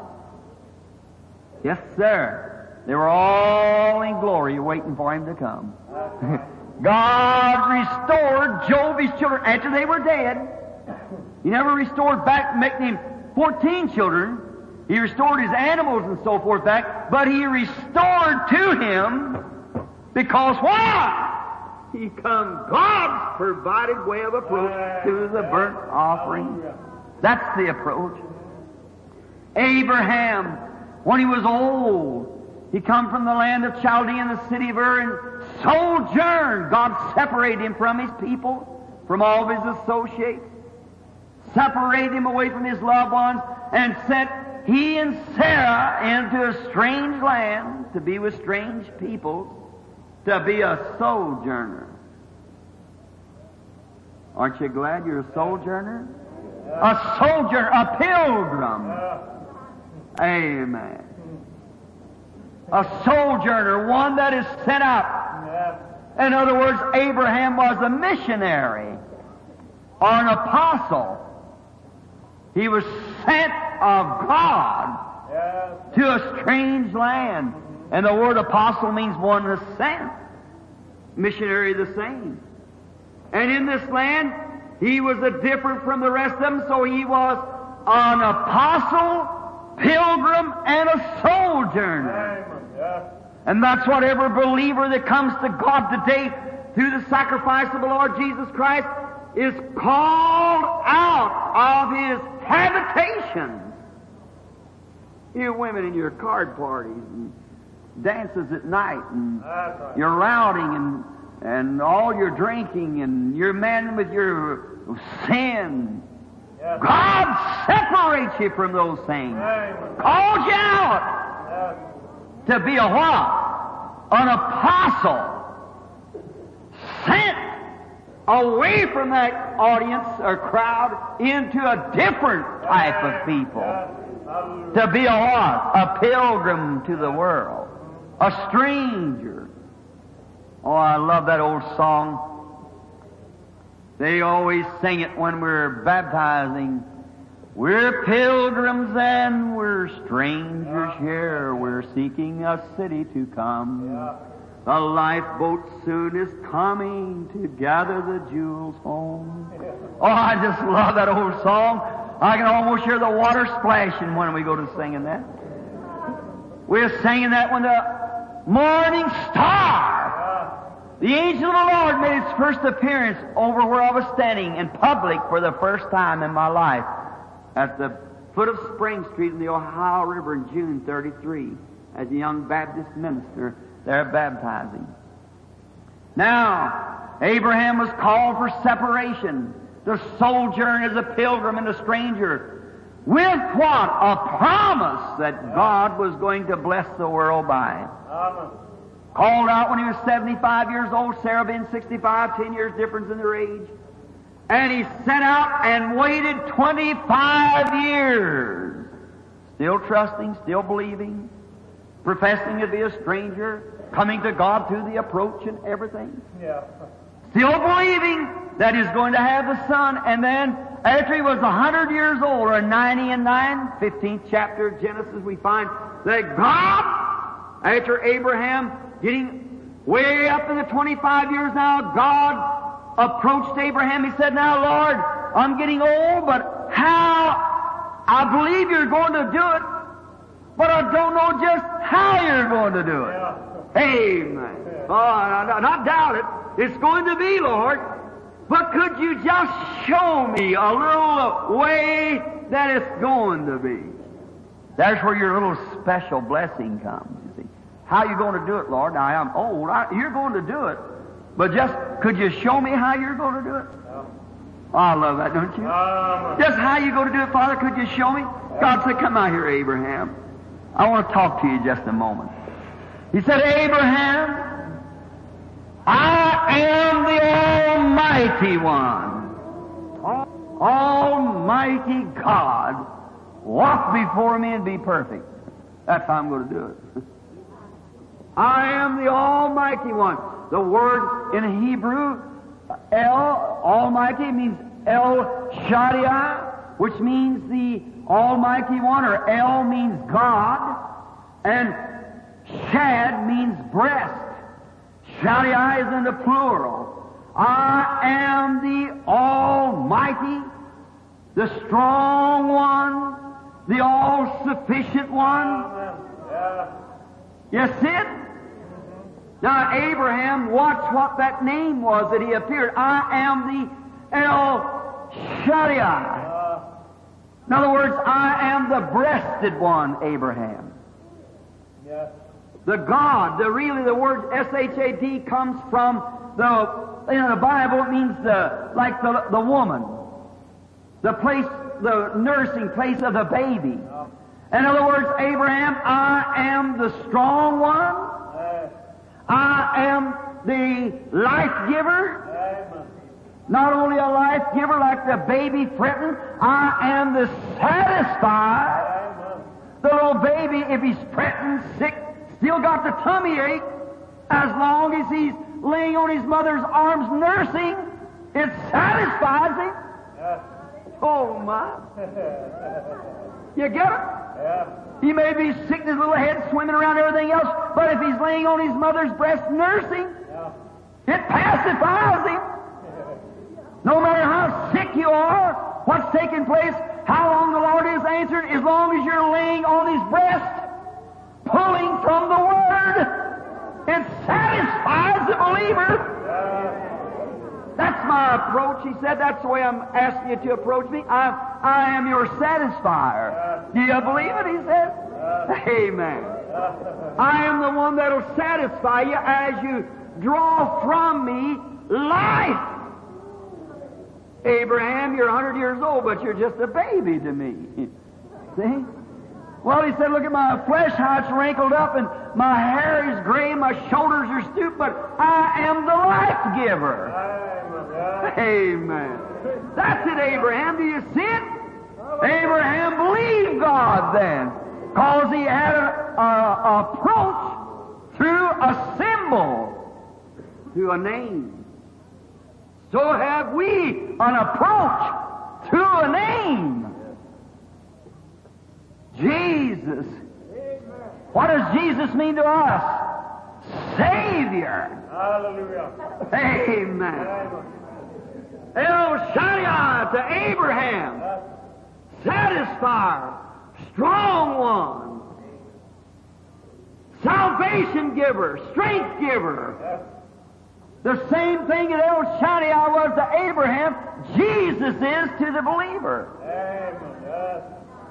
Speaker 3: Yes, sir. They were all in glory waiting for him to come. God restored Job, his children, after they were dead. He never restored back, making him fourteen children. He restored his animals and so forth back, but He restored to him Because why? He come God's provided way of approach to the burnt offering. That's the approach. Abraham, when he was old, he come from the land of Chaldea in the city of Ur and sojourned. God separated him from his people, from all of his associates, separated him away from his loved ones, and sent he and Sarah into a strange land to be with strange people, to be a sojourner. Aren't you glad you're a sojourner? A sojourner, a pilgrim. Amen. A sojourner, one that is sent out. In other words, Abraham was a missionary or an apostle. He was sent of God to a strange land. And the word apostle means one that's sent. Missionary the same. And in this land, he was a different from the rest of them, so he was an apostle, pilgrim, and a sojourner. And that's what every believer that comes to God today through the sacrifice of the Lord Jesus Christ is called out of his habitations. You women in your card parties and dances at night, and you're rowdying and and all your drinking, and you're men with your sin. God separates you from those things. Calls you out to be a what? An apostle. Sent away from that audience or crowd into a different type of people. To be a what? A pilgrim to the world. A stranger. Oh, I love that old song. They always sing it when we're baptizing. We're pilgrims and we're strangers here. We're seeking a city to come. The lifeboat soon is coming to gather the jewels home. Oh, I just love that old song. I can almost hear the water splashing when we go to singing that. We're singing that when the morning star, the angel of the Lord, made its first appearance over where I was standing in public for the first time in my life at the foot of Spring Street in the Ohio River in June thirty-three as a young Baptist minister there baptizing. Now, Abraham was called for separation, to sojourn as a pilgrim and a stranger, with what? A promise that God was going to bless the world by. Amen. Called out when he was seventy-five years old, Sarah being sixty-five, ten years difference in their age. And he sent out and waited twenty-five years, still trusting, still believing, professing to be a stranger, coming to God through the approach and everything. Yeah. Still believing that he's going to have the son. And then, after he was a hundred years old, or ninety and nine, fifteenth chapter of Genesis, we find that God, after Abraham getting way up in the twenty-five years now, God approached Abraham. He said, "Now, Lord, I'm getting old, but how, I believe you're going to do it, but I don't know just how you're going to do it." Amen. Oh, I not doubt it. It's going to be, Lord. But could you just show me a little way that it's going to be? There's where your little special blessing comes, you see. How you going to do it, Lord? Now, I'm old. I, you're going to do it. But just, could you show me how you're going to do it? Oh, I love that, don't you? Just how you going to do it, Father, could you show me? God said, "Come out here, Abraham. I want to talk to you just a moment." He said, "Abraham, I am the Almighty One. Almighty God. Walk before me and be perfect." That's how I'm going to do it. I am the Almighty One. The word in Hebrew, El, Almighty, means El Shaddai, which means the Almighty One, or El means God, and Shad means breast. Shaddai is in the plural. I am the Almighty, the strong one, the all-sufficient one. You see it? Now, Abraham, watch what that name was that he appeared. I am the El Shaddai. In other words, I am the breasted one, Abraham.
Speaker 4: Yes.
Speaker 3: The God, the really the word S H A D comes from the, in the Bible, it means the, like the, the woman. The place, the nursing place of the baby. In other words, Abraham, I am the strong one. I am the life giver. Not only a life giver like the baby fretting, I am the satisfied. The little baby, if he's fretting, sick, still got the tummy ache, as long as he's laying on his mother's arms nursing, it satisfies him. Oh my. You get it?
Speaker 4: Yeah.
Speaker 3: He may be sick in his little head, swimming around everything else, but if he's laying on his mother's breast nursing,
Speaker 4: Yeah.
Speaker 3: it pacifies him. No matter how sick you are, what's taking place, how long the Lord is answered, as long as you're laying on His breast, pulling from the Word, it satisfies the believer. That's my approach. He said, that's the way I'm asking you to approach me. I, I am your satisfier. Do you believe it? He said. Amen. I am the one that'll satisfy you as you draw from me life. Abraham, you're a hundred years old, but you're just a baby to me. See? Well, he said, look at my flesh, how it's wrinkled up, and my hair is gray, and my shoulders are stooped, but I am the life giver. Amen. That's it, Abraham. Do you see it? Abraham believed God then, because he had an approach through a symbol, through a name. So have we an approach through a name. Jesus. What does Jesus mean to us? Savior.
Speaker 4: Hallelujah.
Speaker 3: Amen. El Shaddai to Abraham. Satisfier. Strong one. Salvation giver. Strength giver. The same thing that El Shaddai was to Abraham, Jesus is to the believer.
Speaker 4: Amen. Yes.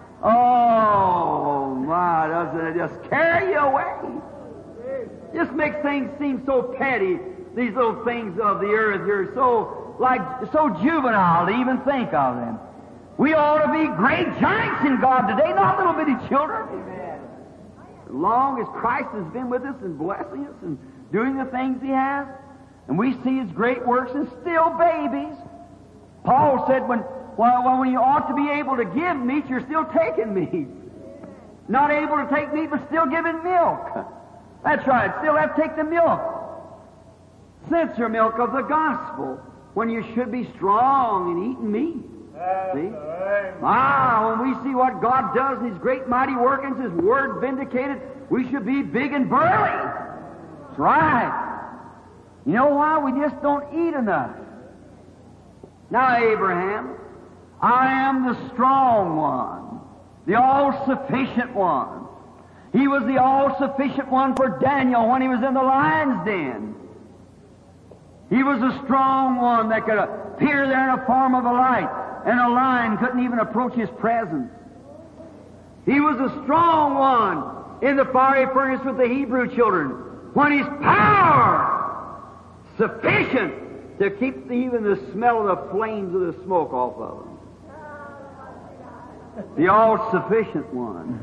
Speaker 3: Oh, my, doesn't it just carry you away? Just makes things seem so petty, these little things of the earth. You're so, like, so juvenile to even think of them. We ought to be great giants in God today, not little bitty children. Amen. As long as Christ has been with us and blessing us and doing the things He has, and we see His great works and still babies. Paul said, when, well, when you ought to be able to give meat, you're still taking meat. Not able to take meat, but still giving milk. That's right, still have to take the milk. Censor milk of the gospel, when you should be strong and eating meat. See? Ah, when we see what God does in His great mighty workings, His Word vindicated, we should be big and burly. That's right. You know why? We just don't eat enough. Now, Abraham, I am the strong one, the all-sufficient one. He was the all-sufficient one for Daniel when he was in the lion's den. He was a strong one that could appear there in the form of a light, and a lion couldn't even approach his presence. He was a strong one in the fiery furnace with the Hebrew children when his power sufficient to keep the, even the smell of the flames of the smoke off of them. The all-sufficient one.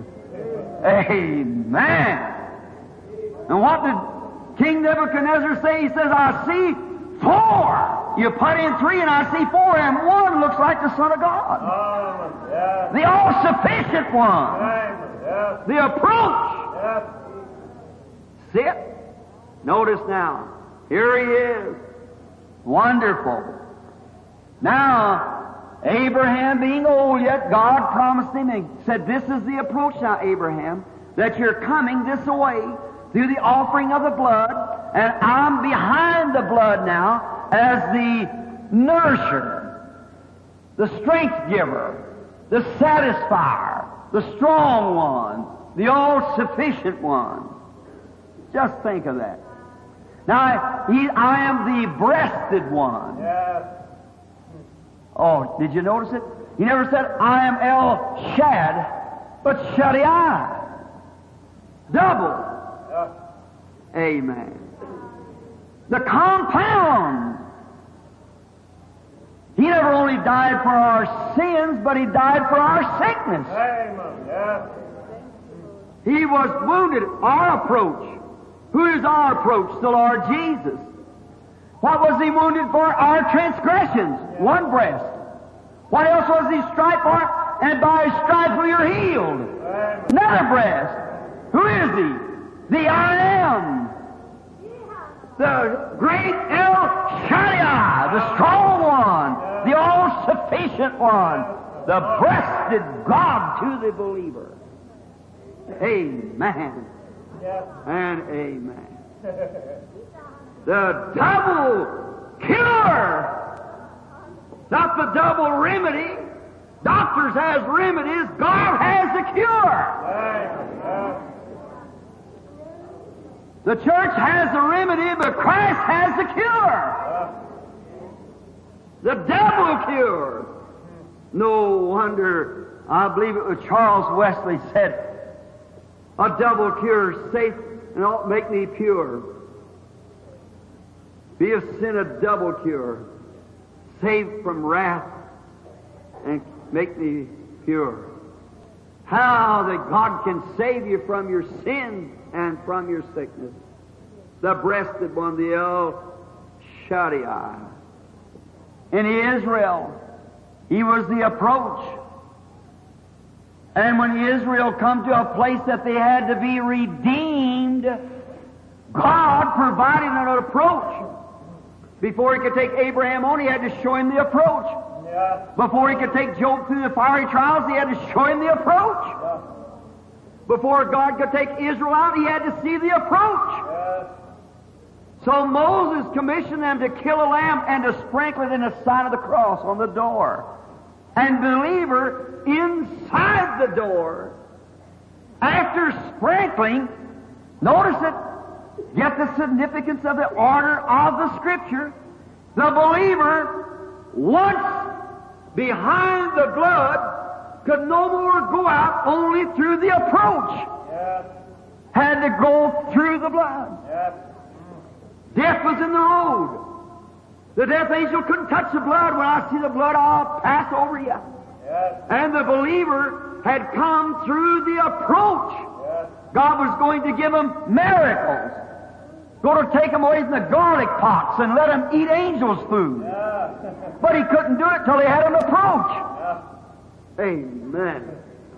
Speaker 3: Amen. And what did King Nebuchadnezzar say? He says, I see four. You put in three and I see four, and one looks like the Son of God.
Speaker 4: Oh, yes.
Speaker 3: The all-sufficient one.
Speaker 4: Yes.
Speaker 3: The approach.
Speaker 4: Yes.
Speaker 3: Sit. Notice now. Here he is. Wonderful. Now, Abraham being old yet, God promised him and said, this is the approach now, Abraham, that you're coming this way through the offering of the blood, and I'm behind the blood now as the nurser, the strength giver, the satisfier, the strong one, the all-sufficient one. Just think of that. Now, he, I am the breasted one.
Speaker 4: Yes.
Speaker 3: Oh, did you notice it? He never said, I am El Shad, but Shaddai. Double.
Speaker 4: Yes.
Speaker 3: Amen. The compound. He never only died for our sins, but He died for our sickness.
Speaker 4: Amen. Yes.
Speaker 3: He was wounded, our approach. Who is our approach? The Lord Jesus. What was He wounded for? Our transgressions. One breast. What else was He striped for? And by His stripes we are healed.
Speaker 4: Amen.
Speaker 3: Another breast. Who is He? The I Am. The great El Shaddai, the strong one, the all-sufficient one, the breasted God to the believer. Amen.
Speaker 4: Yes.
Speaker 3: And amen. The double cure, not the double remedy. Doctors has remedies. God has the cure.
Speaker 4: Amen. Yes.
Speaker 3: The church has the remedy, but Christ has the cure. The double cure. No wonder, I believe it was Charles Wesley said, a double cure is safe and ought make me pure. Be of sin a double cure, saved from wrath and make me pure. How that God can save you from your sins and from your sickness. The breasted one, the El Shaddai. In Israel, He was the approach. And when Israel come to a place that they had to be redeemed, God provided an approach. Before He could take Abraham on, He had to show him the approach.
Speaker 4: Yes.
Speaker 3: Before He could take Job through the fiery trials, He had to show him the approach.
Speaker 4: Yes.
Speaker 3: Before God could take Israel out, He had to see the approach.
Speaker 4: Yes.
Speaker 3: So Moses commissioned them to kill a lamb and to sprinkle it in the sign of the cross on the door. And believer, inside the door, after sprinkling, notice it, get the significance of the order of the Scripture. The believer, once behind the blood, could no more go out only through the approach.
Speaker 4: Yes.
Speaker 3: Had to go through the blood.
Speaker 4: Yes.
Speaker 3: Death was in the road. The death angel couldn't touch the blood. When I see the blood, I'll pass over you.
Speaker 4: Yes.
Speaker 3: And the believer had come through the approach.
Speaker 4: Yes.
Speaker 3: God was going to give him miracles. Going to take him away from the garlic pots and let him eat angels' food.
Speaker 4: Yes.
Speaker 3: But He couldn't do it till He had an approach.
Speaker 4: Yes.
Speaker 3: Amen.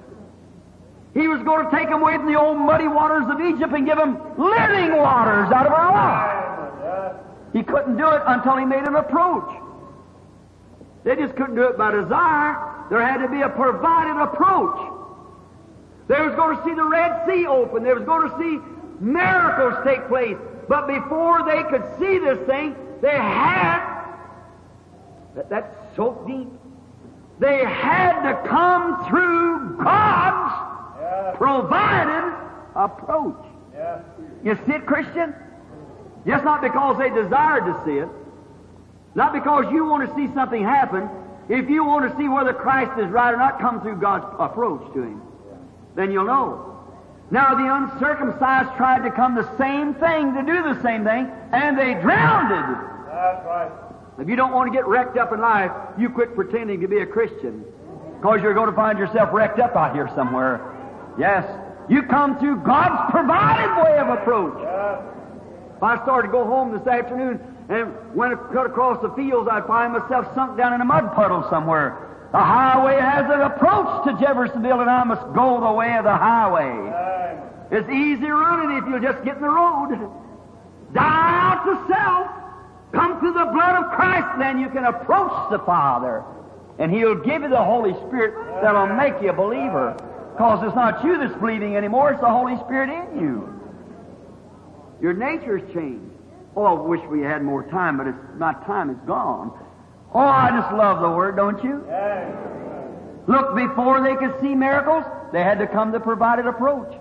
Speaker 3: He was going to take him away from the old muddy waters of Egypt and give him living waters out of our rock.
Speaker 4: Yes.
Speaker 3: He couldn't do it until He made an approach. They just couldn't do it by desire. There had to be a provided approach. They was going to see the Red Sea open. They was going to see miracles take place. But before they could see this thing, they had, that, that's so deep, they had to come through God's
Speaker 4: Yes.
Speaker 3: provided approach.
Speaker 4: Yes.
Speaker 3: You see it, Christian? Just not because they desired to see it, not because you want to see something happen. If you want to see whether Christ is right or not, come through God's approach to Him. Then you'll know. Now the uncircumcised tried to come the same thing, to do the same thing, and they drowned it.
Speaker 4: That's right.
Speaker 3: If you don't want to get wrecked up in life, you quit pretending to be a Christian, because you're going to find yourself wrecked up out here somewhere. Yes, you come through God's provided way of approach.
Speaker 4: Yes.
Speaker 3: If I started to go home this afternoon and went cut across the fields, I'd find myself sunk down in a mud puddle somewhere. The highway has an approach to Jeffersonville, and I must go the way of the highway.
Speaker 4: Amen.
Speaker 3: It's easy running if you'll just get in the road. Die out to self. Come through the blood of Christ, then you can approach the Father. And He'll give you the Holy Spirit that'll make you a believer. Because it's not you that's believing anymore, it's the Holy Spirit in you. Your nature's changed. Oh, I wish we had more time, but it's, my time is gone. Oh, I just love the Word, don't you?
Speaker 4: Yes.
Speaker 3: Look, before they could see miracles, they had to come the provided approach.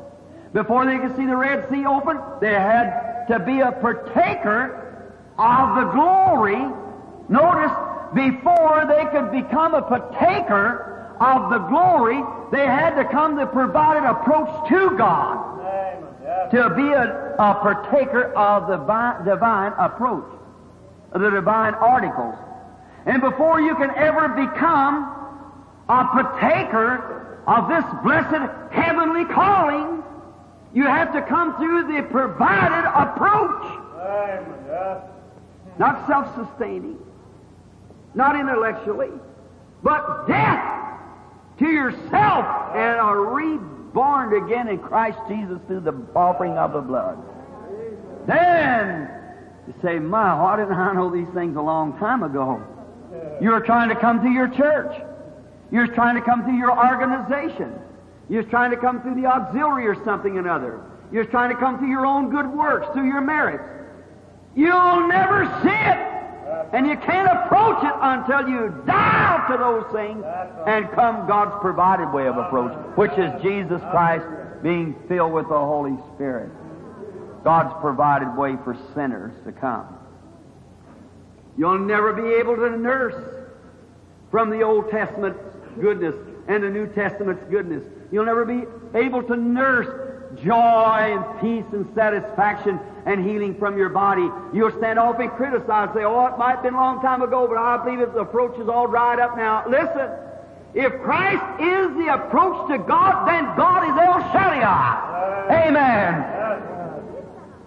Speaker 3: Before they could see the Red Sea open, they had to be a partaker of the glory. Notice, before they could become a partaker of the glory, they had to come to provide an approach to God,
Speaker 4: Amen. Yes.
Speaker 3: to be a, a partaker of the divine, divine approach, the divine articles. And before you can ever become a partaker of this blessed heavenly calling, you have to come through the provided approach.
Speaker 4: Amen. Yes.
Speaker 3: Not self-sustaining, not intellectually, but death to yourself and are reborn again in Christ Jesus through the offering of the blood. Then you say, my, why didn't I know these things a long time ago? You're trying to come to your church. You're trying to come through your organization. You're trying to come through the auxiliary or something or another. You're trying to come through your own good works, through your merits. You'll never see it. And you can't approach it until you die to those things and come God's provided way of approach, which is Jesus Christ being filled with the Holy Spirit. God's provided way for sinners to come. You'll never be able to nurse from the Old Testament's goodness and the New Testament's goodness. You'll never be able to nurse joy and peace and satisfaction and healing from your body. You'll stand off and criticize, say, oh, it might have been a long time ago, but I believe its approach is all dried up now. Listen, if Christ is the approach to God, then God is El Shaddai. Amen.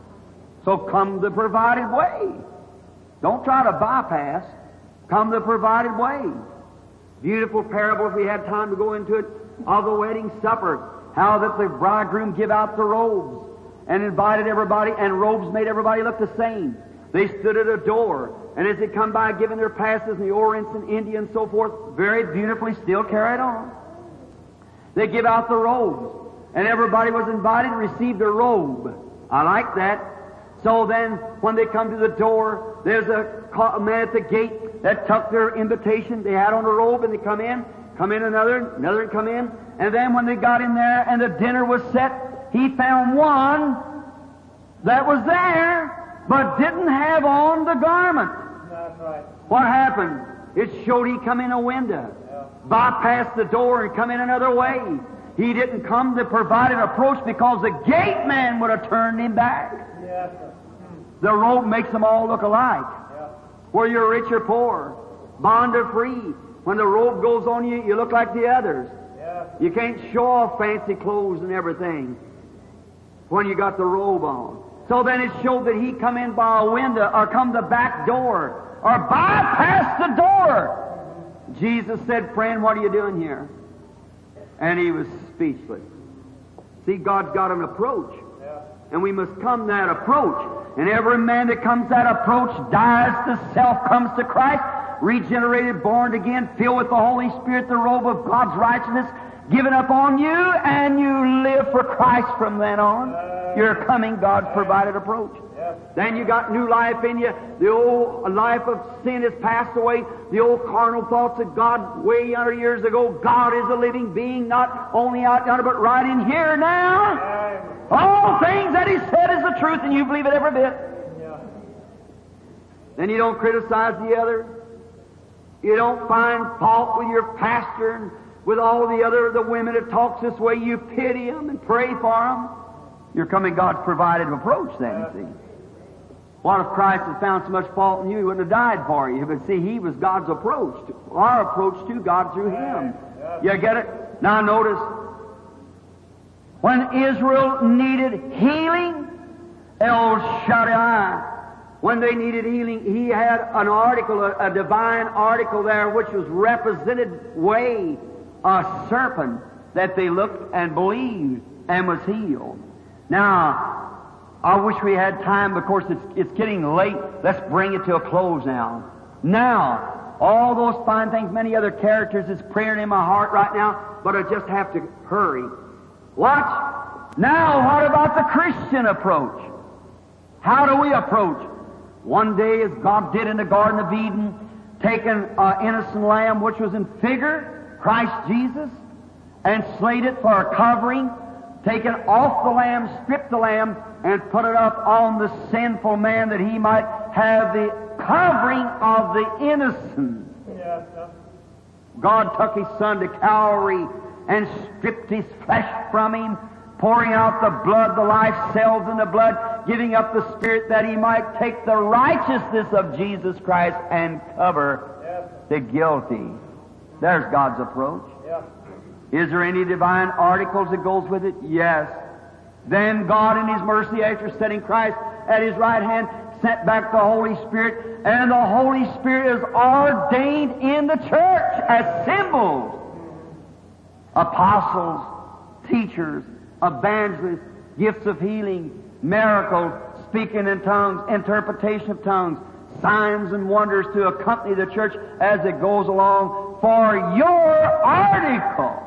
Speaker 3: So come the provided way. Don't try to bypass. Come the provided way. Beautiful parable, if we had time to go into it, of the wedding supper. How that the bridegroom give out the robes and invited everybody, and robes made everybody look the same. They stood at a door, and as they come by giving their passes, and the Orients and India and so forth, very beautifully still carried on. They give out the robes, and everybody was invited and received a robe. I like that. So then, when they come to the door, there's a man at the gate that took their invitation. They had on a robe, and they come in, come in another, another come in. And then when they got in there and the dinner was set, he found one that was there, but didn't have on the garment.
Speaker 4: That's right.
Speaker 3: What happened? It showed he come in a window,
Speaker 4: Yeah.
Speaker 3: bypassed the door and come in another way. He didn't come to provide an approach because the gate man would have turned him back.
Speaker 4: Yes, sir.
Speaker 3: The robe makes them all look alike.
Speaker 4: Yeah.
Speaker 3: Whether you're rich or poor, bond or free. When the robe goes on you, you look like the others.
Speaker 4: Yeah.
Speaker 3: You can't show off fancy clothes and everything when you got the robe on. So then it showed that he come in by a window or come the back door or bypass the door. Jesus said, friend, what are you doing here? And he was speechless. See, God's got an approach.
Speaker 4: Yeah.
Speaker 3: And we must come that approach. And every man that comes that approach dies to self, comes to Christ, regenerated, born again, filled with the Holy Spirit, the robe of God's righteousness, given up on you, and you live for Christ from then on. You're coming God's provided approach.
Speaker 4: Yes.
Speaker 3: Then you got new life in you. The old life of sin has passed away. The old carnal thoughts of God way hundred years ago. God is a living being, not only out yonder, but right in here now.
Speaker 4: Amen.
Speaker 3: All things that He said is the truth, and you believe it every bit.
Speaker 4: Yeah.
Speaker 3: Then you don't criticize the other. You don't find fault with your pastor and with all the other the women that talks this way. You pity them and pray for them. You're coming God's provided approach then, you see. What if Christ had found so much fault in you, He wouldn't have died for you? But see, He was God's approach, to, our approach to God through Him. You get it? Now notice, when Israel needed healing, El Shaddai, when they needed healing, He had an article, a, a divine article there, which was represented way, a serpent that they looked and believed and was healed. Now, I wish we had time, of course, it's, it's getting late. Let's bring it to a close now. Now, all those fine things, many other characters is praying in my heart right now, but I just have to hurry. Watch. Now, what about the Christian approach? How do we approach? One day, as God did in the Garden of Eden, taking an innocent lamb which was in figure, Christ Jesus, and slayed it for a covering, taken off the lamb, stripped the lamb, and put it up on the sinful man that he might have the covering of the innocent.
Speaker 4: Yes, sir.
Speaker 3: God took His Son to Calvary and stripped His flesh from Him, pouring out the blood, the life cells in the blood, giving up the Spirit that He might take the righteousness of Jesus Christ and cover
Speaker 4: Yes,
Speaker 3: the guilty. There's God's approach.
Speaker 4: yes.
Speaker 3: Is there any divine articles that goes with it? Yes. Then God in His mercy, after setting Christ at His right hand, sent back the Holy Spirit, and the Holy Spirit is ordained in the church as symbols. Apostles, teachers, evangelists, gifts of healing, miracles, speaking in tongues, interpretation of tongues, signs and wonders to accompany the church as it goes along for your article.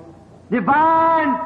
Speaker 3: Divine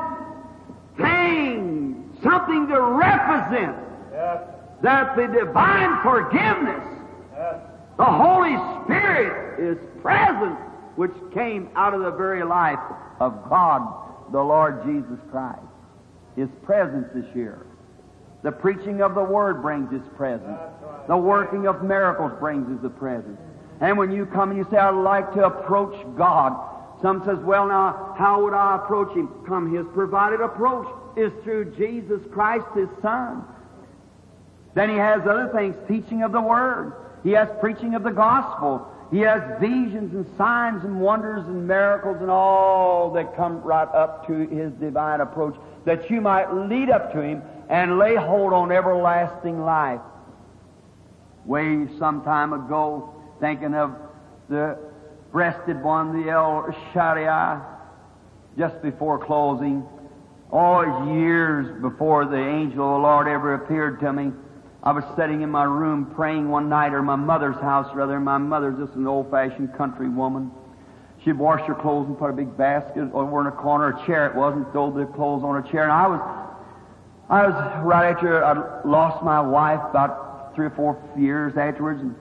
Speaker 3: thing, something to represent
Speaker 4: Yes,
Speaker 3: that the divine forgiveness,
Speaker 4: yes.
Speaker 3: the Holy Spirit is present, which came out of the very life of God, the Lord Jesus Christ. His presence is here. The preaching of the Word brings His presence. The working of miracles brings His presence. And when you come and you say, I'd like to approach God, some says, well, now, how would I approach Him? Come, His provided approach is through Jesus Christ, His Son. Then He has other things, teaching of the Word. He has preaching of the gospel. He has visions and signs and wonders and miracles and all that come right up to His divine approach, that you might lead up to Him and lay hold on everlasting life. Way some time ago, thinking of the breasted one, the El Shaddai, just before closing, all years before the angel of the Lord ever appeared to me, I was sitting in my room praying one night, or my mother's house rather. My mother's just an old-fashioned country woman. She'd washed her clothes and put a big basket over in a corner, a chair it was, and throw the clothes on a chair. And I was, I was right after I lost my wife, about three or four years afterwards, and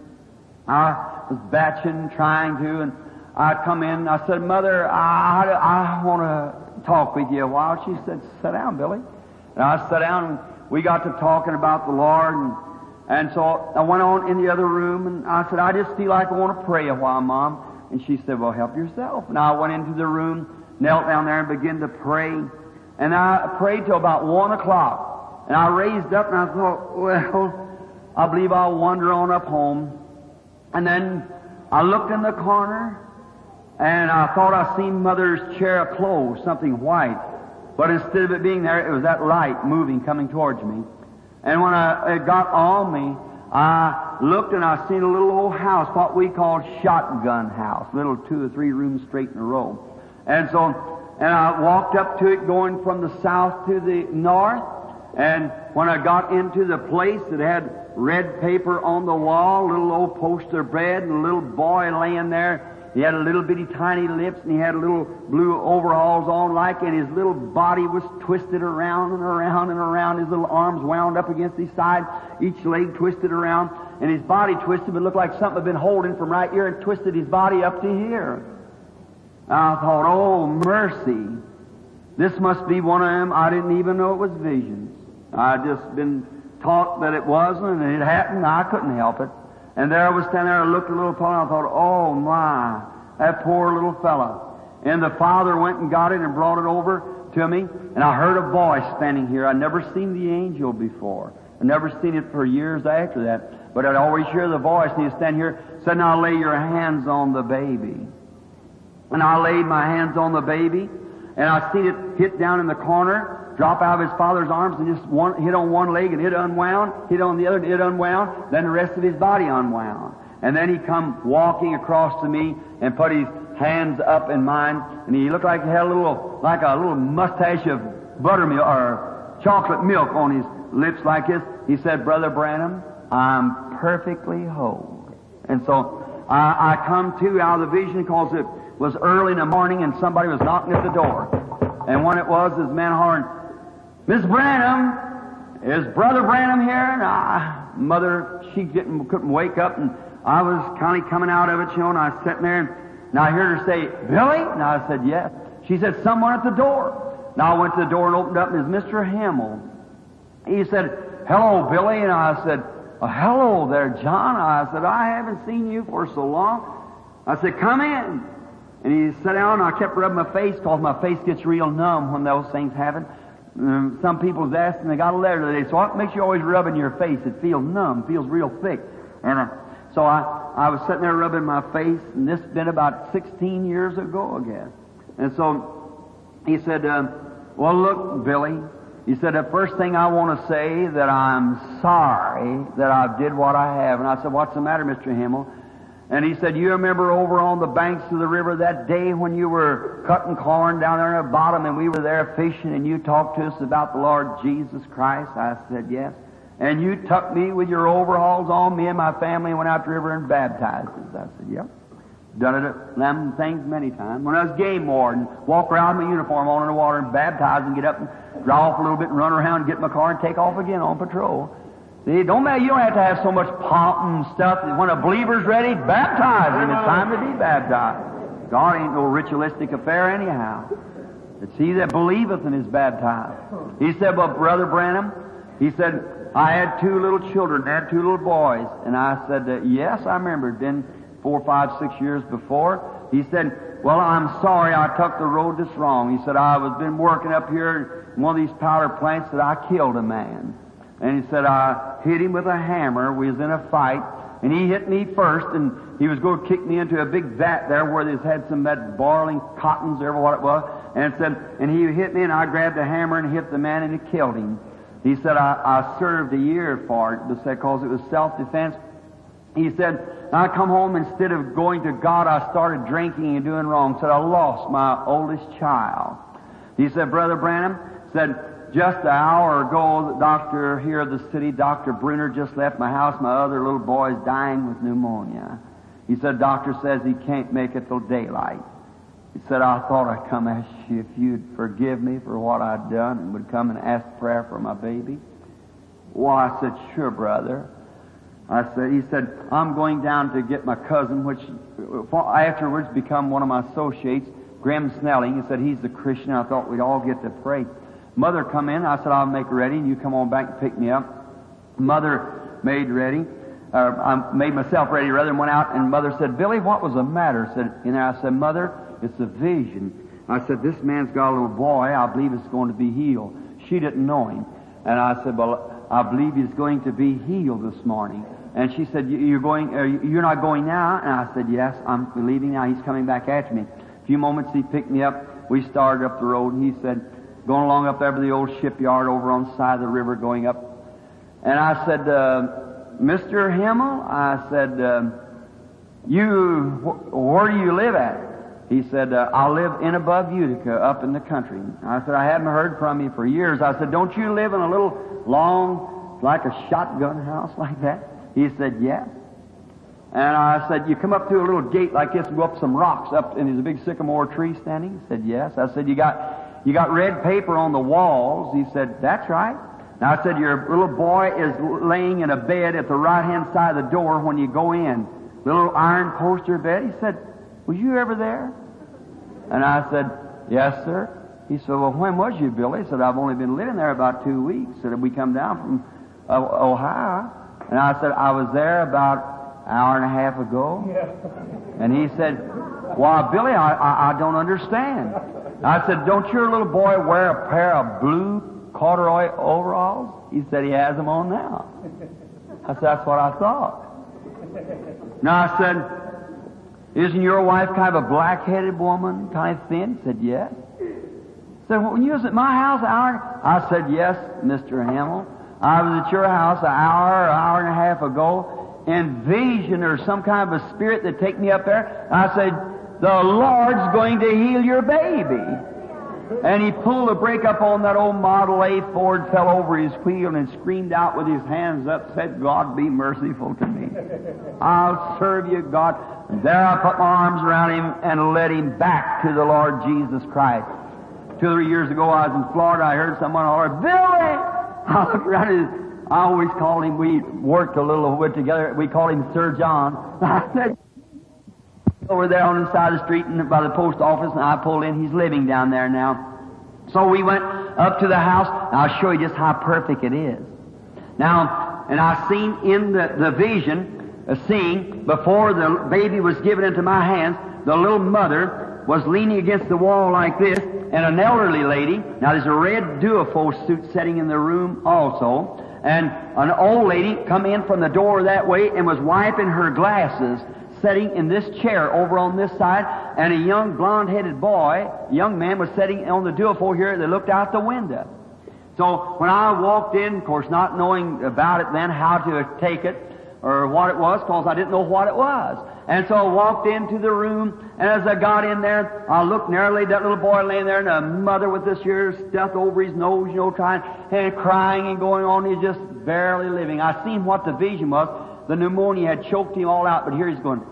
Speaker 3: I was batching, trying to, and I come in, and I said, Mother, I, I want to talk with you a while. She said, sit down, Billy. And I sat down, and we got to talking about the Lord, and, and so I went on in the other room, and I said, I just feel like I want to pray a while, Mom. And she said, well, help yourself. And I went into the room, knelt down there, and began to pray. And I prayed till about one o'clock. And I raised up, and I thought, well, I believe I'll wander on up home. And then I looked in the corner, and I thought I seen Mother's chair of clothes, something white. But instead of it being there, it was that light moving, coming towards me. And when I, it got on me, I looked and I seen a little old house, what we called shotgun house, little two or three rooms straight in a row. And so, and I walked up to it going from the south to the north. And when I got into the place, it had red paper on the wall, a little old poster bed, and a little boy laying there. He had a little bitty tiny lips, and he had little blue overalls on like, and his little body was twisted around and around and around. His little arms wound up against his side, each leg twisted around, and his body twisted, but looked like something had been holding from right here and twisted his body up to here. I thought, oh, mercy. This must be one of them. I didn't even know it was visions. I'd just been taught that it wasn't, and it happened. I couldn't help it. And there I was standing there, I looked a little upon it, I thought, oh my, that poor little fella. And the father went and got it and brought it over to me, and I heard a voice standing here. I'd never seen the angel before. I'd never seen it for years after that. But I'd always hear the voice, and he'd stand here, said, now lay your hands on the baby. And I laid my hands on the baby, and I seen it hit down in the corner, drop out of his father's arms, and just one, hit on one leg, and it unwound, hit on the other, and it unwound, then the rest of his body unwound. And then he come walking across to me and put his hands up in mine, and he looked like he had a little, like a little mustache of buttermilk, or chocolate milk on his lips like this. He said, Brother Branham, I'm perfectly whole. And so I, I come to out of the vision because it was early in the morning and somebody was knocking at the door. And when it was, this man hollering, Miss Branham, is Brother Branham here? And I, Mother, she didn't, couldn't wake up, and I was kind of coming out of it, you know, and I was sitting there, and, and I heard her say, Billy? And I said, yes. She said, someone at the door. And I went to the door and opened up, and it was Mister Hamill. He said, "Hello, Billy." And I said, "Oh, hello there, John." I said, "I haven't seen you for so long." I said, "Come in." And he sat down, and I kept rubbing my face, because my face gets real numb when those things happen. Um, some people's asking, they got a letter today, so what makes you always rubbing your face? It feels numb, feels real thick. And uh, so I, I was sitting there rubbing my face, and this had been about sixteen years ago, I guess. And so he said, um, "Well, look, Billy," he said, "the first thing I want to say that I'm sorry that I did what I have." And I said, "What's the matter, Mister Himmel?" And he said, "You remember over on the banks of the river that day when you were cutting corn down there at the bottom and we were there fishing and you talked to us about the Lord Jesus Christ?" I said, "Yes." "And you tucked me with your overalls on, me and my family, and went out the river and baptized us." I said, "Yep. Done it at them things many times. When I was game warden, walk around with my uniform on in the water and baptize and get up and draw off a little bit and run around and get in my car and take off again on patrol." See, don't matter, you don't have to have so much pomp and stuff. When a believer's ready, baptize him. It's time to be baptized. God ain't no ritualistic affair anyhow. It's he that believeth and is baptized. He said, "Well, Brother Branham," he said, "I had two little children, I had two little boys." And I said, uh, "Yes, I remember. It'd been four, five, six years before." He said, "Well, I'm sorry I took the road that's wrong." He said, "I was been working up here in one of these powder plants that I killed a man." And he said, "I hit him with a hammer. We was in a fight, and he hit me first, and he was going to kick me into a big vat there where they had some of that boiling cottons, or what it was." And said, and he hit me, and I grabbed the hammer and hit the man, and it killed him. He said, I, I served a year for it, because it was self-defense. He said, "I come home, instead of going to God, I started drinking and doing wrong." Said, "I lost my oldest child." He said, "Brother Branham," said, "just an hour ago, the doctor here of the city, Doctor Brenner, just left my house. My other little boy is dying with pneumonia." He said, "Doctor says he can't make it till daylight." He said, "I thought I'd come ask you if you'd forgive me for what I'd done and would come and ask prayer for my baby." Well, I said, "Sure, brother." I said, he said, "I'm going down to get my cousin, which afterwards become one of my associates, Graham Snelling." He said, "He's the Christian. I thought we'd all get to pray." Mother come in. I said, "I'll make ready, and you come on back and pick me up." Mother made ready. Uh, I made myself ready, rather, and went out, and Mother said, "Billy, what was the matter?" Said, and I said, "Mother, it's a vision." I said, "This man's got a little boy. I believe it's going to be healed." She didn't know him. And I said, "Well, I believe he's going to be healed this morning." And she said, "You're going, uh, you're not going now?" And I said, "Yes, I'm leaving now. He's coming back after me." A few moments he picked me up. We started up the road, and he said, going along up there by the old shipyard over on the side of the river going up. And I said, uh, "Mister Himmel," I said, uh, you, wh- where do you live at?" He said, uh, "I live in above Utica, up in the country." I said, "I haven't heard from you for years." I said, "Don't you live in a little long, like a shotgun house like that?" He said, "Yeah." And I said, "You come up to a little gate like this and go up some rocks up, and there's a big sycamore tree standing?" He said, "Yes." I said, "You got you got red paper on the walls?" He said, "That's right." Now I said, "Your little boy is laying in a bed at the right-hand side of the door when you go in. Little iron poster bed." He said, "Was you ever there?" And I said, "Yes, sir." He said, "Well, when was you, Billy?" He said, "I've only been living there about two weeks." He said, "We come down from uh, Ohio." And I said, "I was there about an hour and a half ago." And he said, "Why, Billy, I, I, I don't understand." I said, "Don't your little boy wear a pair of blue corduroy overalls?" He said, "He has them on now." I said, "That's what I thought." Now I said, "Isn't your wife kind of a black-headed woman, kind of thin?" He said, "Yes." He said, "Well, when you was at my house an hour..." I said, "Yes, Mister Himmel. I was at your house an hour, an hour and a half ago, in vision or some kind of a spirit that take me up there." I said, "The Lord's going to heal your baby." And he pulled the brake up on that old Model A Ford, fell over his wheel, and screamed out with his hands up, said, "God be merciful to me. I'll serve you, God." And there I put my arms around him and led him back to the Lord Jesus Christ. Two or three years ago, I was in Florida. I heard someone holler, "Billy!" I looked around and I always called him, we worked a little bit together, we called him Sir John. I said, over there on the side of the street and by the post office, and I pulled in. He's living down there now. So we went up to the house. I'll show you just how perfect it is. Now, and I seen in the, the vision, a scene, before the baby was given into my hands, the little mother was leaning against the wall like this, and an elderly lady, now there's a red duofo suit sitting in the room also, and an old lady come in from the door that way and was wiping her glasses, sitting in this chair over on this side, and a young blonde-headed boy, young man, was sitting on the duofo here that looked out the window. So when I walked in, of course, not knowing about it then, how to take it, or what it was, because I didn't know what it was. And so I walked into the room, and as I got in there, I looked narrowly, that little boy laying there, and a mother with this here stuff over his nose, you know, trying, and crying and going on. He's just barely living. I seen what the vision was. The pneumonia had choked him all out, but here he's going,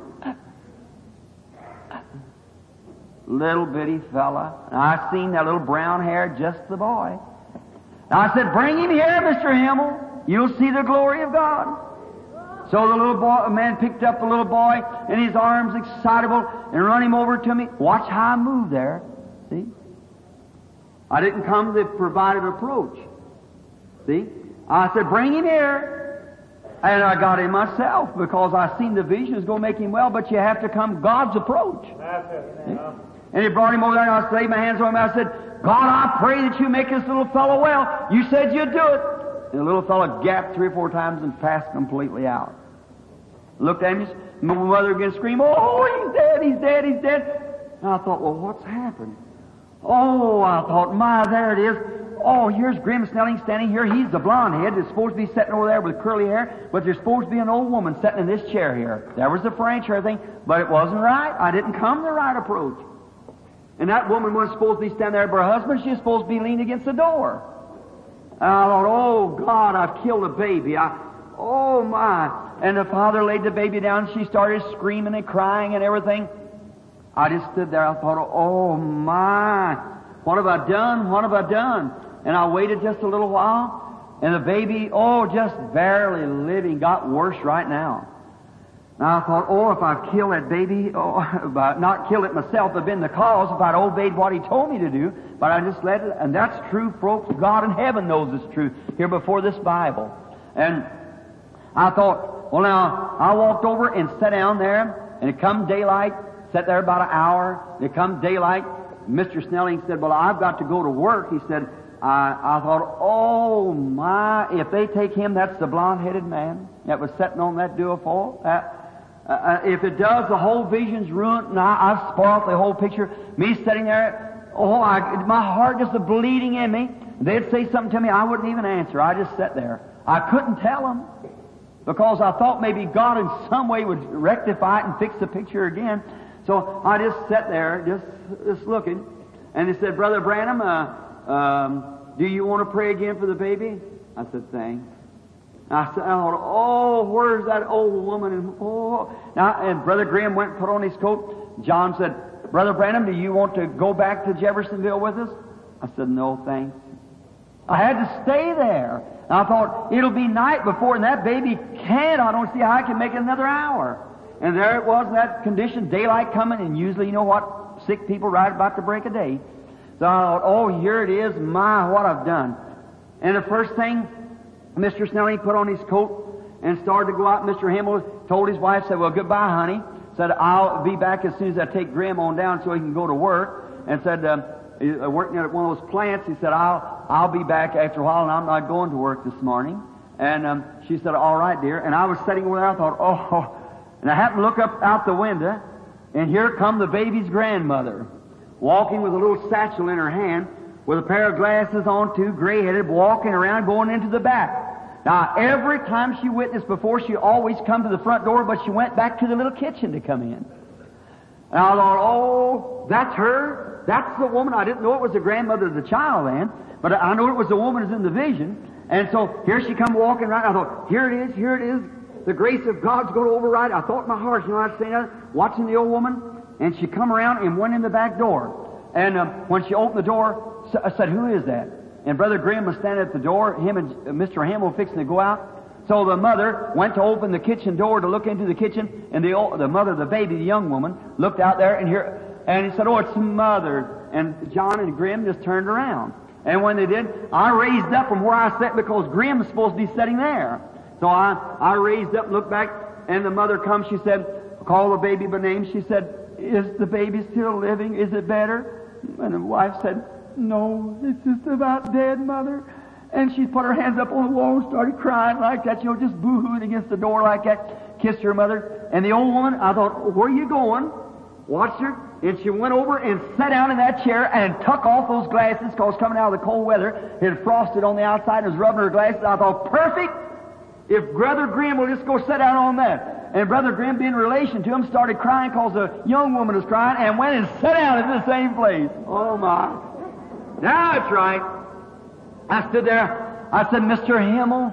Speaker 3: little bitty fella. And I seen that little brown hair, just the boy. And I said, bring him here, Mister Himmel. You'll see the glory of God. So the little boy, a man picked up the little boy in his arms, excitable, and run him over to me. Watch how I move there. See? I didn't come to provide an approach. See? I said, bring him here. And I got him myself because I seen the vision is going to make him well, but you have to come God's approach.
Speaker 4: That's it.
Speaker 3: See? And he brought him over there, and I laid my hands on him, and I said, God, I pray that you make this little fellow well. You said you'd do it. And the little fellow gapped three or four times and passed completely out. Looked at him, my mother again screamed, oh, he's dead, he's dead, he's dead. And I thought, well, what's happened? Oh, I thought, my, there it is. Oh, here's Grim Snelling standing here. He's the blonde head that's supposed to be sitting over there with curly hair, but there's supposed to be an old woman sitting in this chair here. There was the furniture, everything, but it wasn't right. I didn't come the right approach. And that woman wasn't supposed to be standing there with her husband. She was supposed to be leaning against the door. And I thought, oh, God, I've killed a baby. I, oh, my. And the father laid the baby down. She started screaming and crying and everything. I just stood there. I thought, oh, my. What have I done? What have I done? And I waited just a little while. And the baby, oh, just barely living, got worse right now. Now I thought, oh, if I've killed that baby, oh, if I not killed it myself, but been the cause, if I'd obeyed what he told me to do, but I just let it, and that's true, folks. God in heaven knows it's true here before this Bible. And I thought, well, now, I walked over and sat down there, and it come daylight, sat there about an hour, and it come daylight. Mister Snelling said, well, I've got to go to work. He said, I, I thought, oh, my, if they take him, that's the blonde-headed man that was sitting on that duofoil. That, Uh, if it does, the whole vision's ruined, and I, I've spoiled the whole picture. Me sitting there, oh, I, my heart just a bleeding in me. They'd say something to me, I wouldn't even answer. I just sat there. I couldn't tell them because I thought maybe God in some way would rectify it and fix the picture again. So I just sat there, just just looking. And they said, Brother Branham, uh, um, do you want to pray again for the baby? I said, thanks. I said, oh, where's that old woman? And, oh. Now, and Brother Graham went and put on his coat. John said, Brother Branham, do you want to go back to Jeffersonville with us? I said, no, thanks. I had to stay there. And I thought, it'll be night before, and that baby can't. I don't see how I can make it another hour. And there it was in that condition, daylight coming, and usually, you know what, sick people right about to break a day. So I thought, oh, here it is, my, what I've done. And the first thing, Mister Snelling put on his coat and started to go out. Mister Himmel told his wife, said, well, goodbye, honey. Said, I'll be back as soon as I take Grim on down so he can go to work. And said, uh, working at one of those plants, he said, I'll I'll be back after a while, and I'm not going to work this morning. And um, she said, all right, dear. And I was sitting over there, I thought, oh. And I happened to look up out the window, and here come the baby's grandmother, walking with a little satchel in her hand, with a pair of glasses on, too, gray-headed, walking around, going into the back. Now, every time she witnessed before, she always come to the front door, but she went back to the little kitchen to come in. And I thought, oh, that's her. That's the woman. I didn't know it was the grandmother of the child then, but I know it was the woman who's in the vision. And so here she come walking right. I thought, here it is, here it is. The grace of God's going to override. I thought in my heart, you know, I was saying that, watching the old woman, and she come around and went in the back door. And um, when she opened the door, I said, who is that? And Brother Graham was standing at the door, him and Mister Hamill fixing to go out. So the mother went to open the kitchen door to look into the kitchen, and the old, the mother, the baby, the young woman, looked out there and here, and he said, oh, it's Mother. And John and Grim just turned around. And when they did, I raised up from where I sat because Grim was supposed to be sitting there. So I, I raised up and looked back, and the mother comes. She said, call the baby by name. She said, is the baby still living? Is it better? And the wife said, no, it's just about dead, Mother. And she put her hands up on the wall and started crying like that, you know, just boo-hooing against the door like that, kissed her mother. And the old woman, I thought, where are you going? Watched her, and she went over and sat down in that chair and took off those glasses because coming out of the cold weather, it had frosted on the outside and was rubbing her glasses. I thought, perfect. If Brother Grimm will just go sit down on that. And Brother Grimm, being in relation to him, started crying because the young woman was crying and went and sat down at the same place. Oh, my. Now that's right. I stood there. I said, Mister Himmel,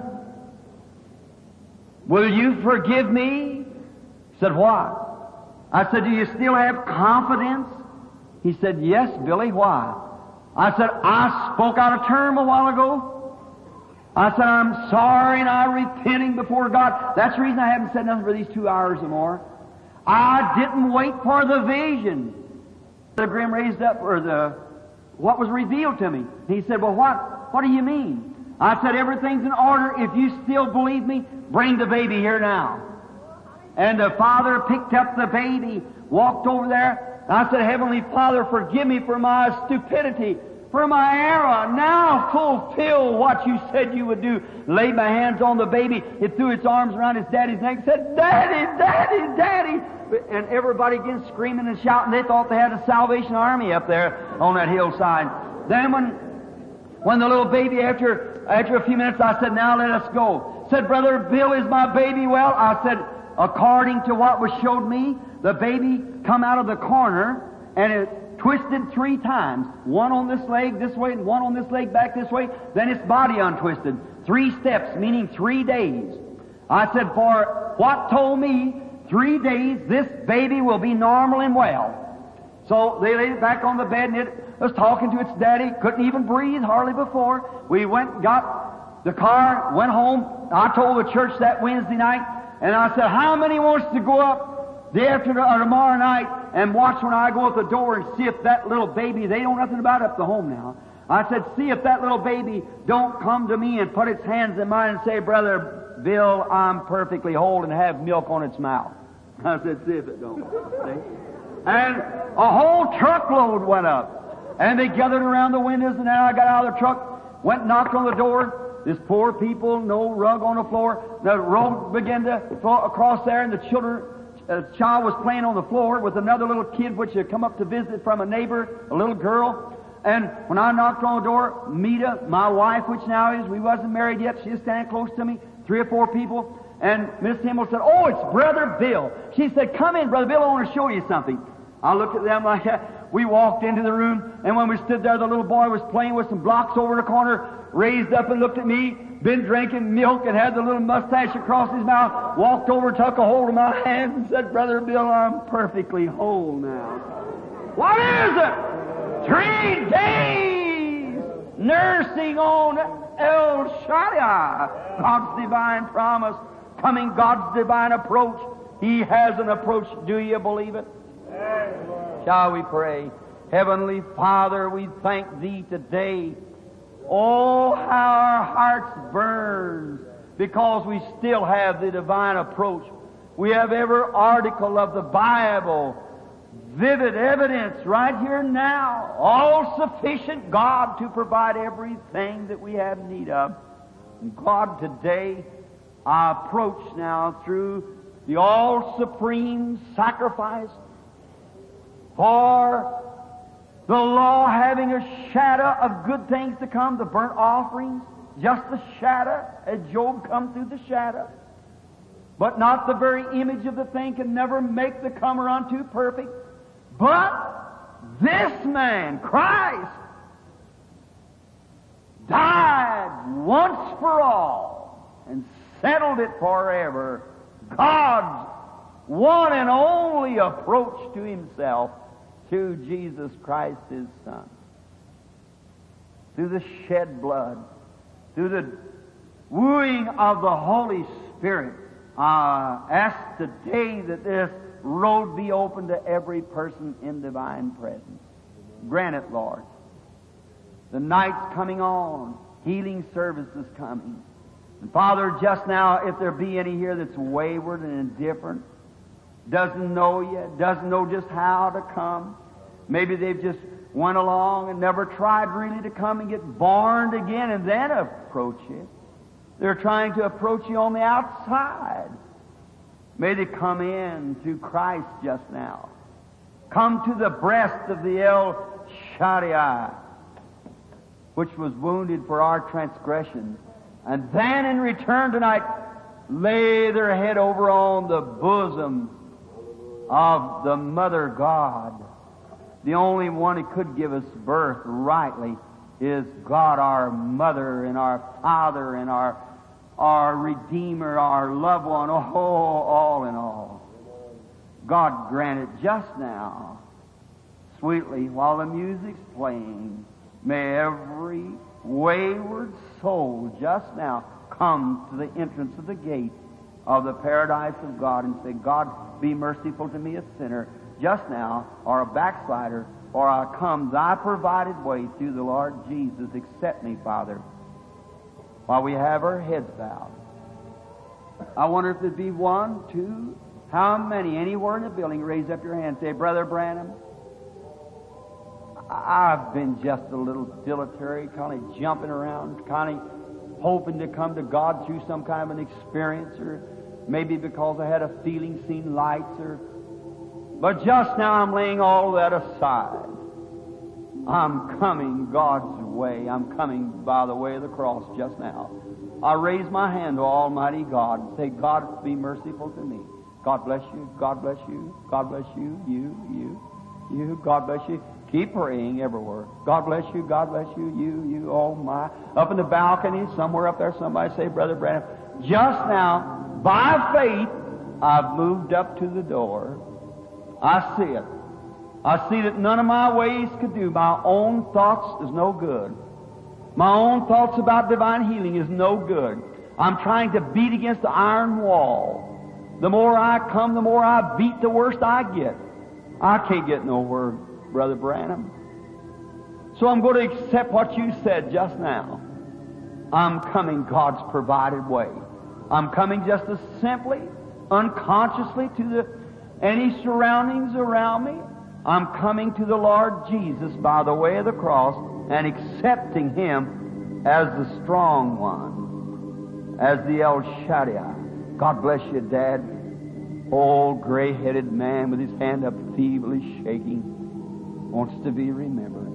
Speaker 3: will you forgive me? He said, what? I said, do you still have confidence? He said, yes, Billy. Why? I said, I spoke out of term a while ago. I said, I'm sorry and I'm repenting before God. That's the reason I haven't said nothing for these two hours or more. I didn't wait for the vision. The Grim raised up, or the, what was revealed to me. He said, well, what, what do you mean? I said, everything's in order. If you still believe me, bring the baby here now. And the father picked up the baby, walked over there. I said, Heavenly Father, forgive me for my stupidity, for my error. Now fulfill what you said you would do. Laid my hands on the baby. It threw its arms around its daddy's neck and said, Daddy, Daddy, Daddy. And everybody again screaming and shouting. They thought they had a Salvation Army up there on that hillside. Then when, when the little baby, after, after a few minutes, I said, now let us go. Said, Brother Bill, is my baby well? I said, according to what was showed me, the baby come out of the corner and it twisted three times. One on this leg this way and one on this leg back this way. Then its body untwisted. Three steps, meaning three days. I said, for what told me three days this baby will be normal and well. So they laid it back on the bed and it was talking to its daddy. Couldn't even breathe hardly before. We went, got the car, went home. I told the church that Wednesday night, and I said, how many wants to go up day after or tomorrow night and watch when I go at the door and see if that little baby, they know nothing about it up to home now. I said, see if that little baby don't come to me and put its hands in mine and say, Brother Bill, I'm perfectly whole, and have milk on its mouth. I said, see if it don't. See? And a whole truckload went up. And they gathered around the windows, and then I got out of the truck, went and knocked on the door. This poor people, no rug on the floor. The road began to fall across there, and the children, a child was playing on the floor with another little kid which had come up to visit from a neighbor, a little girl. And when I knocked on the door, Mita, my wife, which now is, we wasn't married yet, she was standing close to me, three or four people. And Miss Himmel said, oh, it's Brother Bill. She said, come in, Brother Bill, I want to show you something. I looked at them like that. We walked into the room, and when we stood there, the little boy was playing with some blocks over in the corner, raised up and looked at me, been drinking milk and had the little mustache across his mouth, walked over, took a hold of my hand and said, Brother Bill, I'm perfectly whole now. What is it? Three days nursing on El Shaddai, God's divine promise, coming God's divine approach. He has an approach. Do you believe it? Shall we pray? Heavenly Father, we thank Thee today. Oh, how our hearts burn because we still have the divine approach. We have every article of the Bible, vivid evidence right here now, all sufficient God to provide everything that we have need of. And God, today I approach now through the all-supreme sacrifice for the law having a shadow of good things to come, the burnt offerings, just the shadow, as Job come through the shadow. But not the very image of the thing can never make the comer unto perfect. But this man, Christ, died once for all and settled it forever. God's one and only approach to Himself through Jesus Christ, His Son. Through the shed blood, through the wooing of the Holy Spirit, I ask today that this road be open to every person in divine presence. Grant it, Lord. The night's coming on. Healing service is coming. And Father, just now, if there be any here that's wayward and indifferent, doesn't know yet, doesn't know just how to come, maybe they've just went along and never tried really to come and get born again and then approach it. They're trying to approach you on the outside. May they come in to Christ just now. Come to the breast of the El Shaddai, which was wounded for our transgressions. And then in return tonight, lay their head over on the bosom of the Mother God. The only one who could give us birth rightly is God, our Mother and our Father and our, our Redeemer, our loved one, oh, all in all. God grant it just now, sweetly, while the music's playing. May every wayward soul just now come to the entrance of the gate of the paradise of God and say, God, be merciful to me, a sinner, just now, or a backslider, or I come thy provided way through the Lord Jesus. Accept me, Father, while we have our heads bowed. I wonder if there'd be one, two, how many, anywhere in the building, raise up your hand and say, Brother Branham, I've been just a little dilatory, kind of jumping around, kind of hoping to come to God through some kind of an experience, or maybe because I had a feeling, seen lights, or... But just now I'm laying all that aside. I'm coming God's way. I'm coming by the way of the cross just now. I raise my hand to Almighty God and say, God, be merciful to me. God bless you. God bless you. God bless you. You, you, you. God bless you. Keep praying everywhere. God bless you. God bless you. You, you. Oh my. Up in the balcony, somewhere up there, somebody say, Brother Branham, just now, by faith, I've moved up to the door. I see it. I see that none of my ways could do. My own thoughts is no good. My own thoughts about divine healing is no good. I'm trying to beat against the iron wall. The more I come, the more I beat, the worse I get. I can't get nowhere, Brother Branham. So I'm going to accept what you said just now. I'm coming God's provided way. I'm coming just as simply, unconsciously to the any surroundings around me. I'm coming to the Lord Jesus by the way of the cross and accepting Him as the strong one, as the El Shaddai. God bless you, Dad. Old gray-headed man with his hand up feebly shaking wants to be remembered.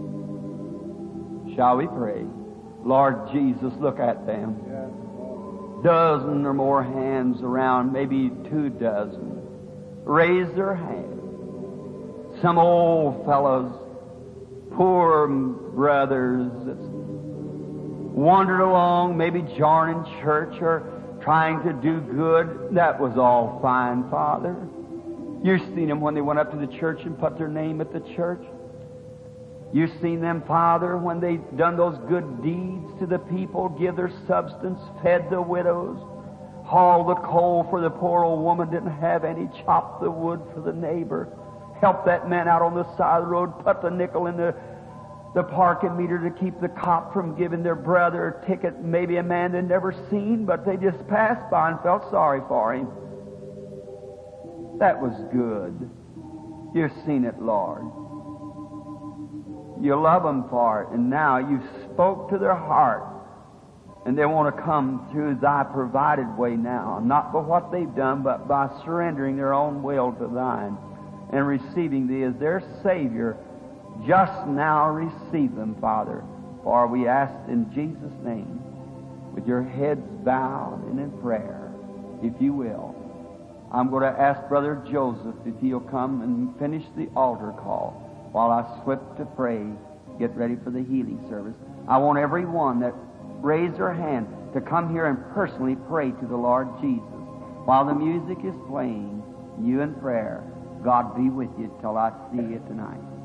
Speaker 3: Shall we pray? Lord Jesus, look at them. Dozen or more hands around, maybe two dozen. Raise their hands. Some old fellows, poor brothers that's wandered along, maybe joining church or trying to do good. That was all fine, Father. You've seen them when they went up to the church and put their name at the church. You've seen them, Father, when they done those good deeds to the people, give their substance, fed the widows, hauled the coal for the poor old woman didn't have any, chopped the wood for the neighbor, helped that man out on the side of the road, put the nickel in the, the parking meter to keep the cop from giving their brother a ticket, maybe a man they'd never seen, but they just passed by and felt sorry for him. That was good. You've seen it, Lord. You love them for it, and now you spoke to their heart, and they want to come through thy provided way now, not by what they've done, but by surrendering their own will to thine and receiving thee as their Savior. Just now receive them, Father, for we ask in Jesus' name, with your heads bowed and in prayer, if you will. I'm going to ask Brother Joseph if he'll come and finish the altar call while I slip to pray, get ready for the healing service. I want everyone that raised their hand to come here and personally pray to the Lord Jesus. While the music is playing, you in prayer, God be with you till I see you tonight.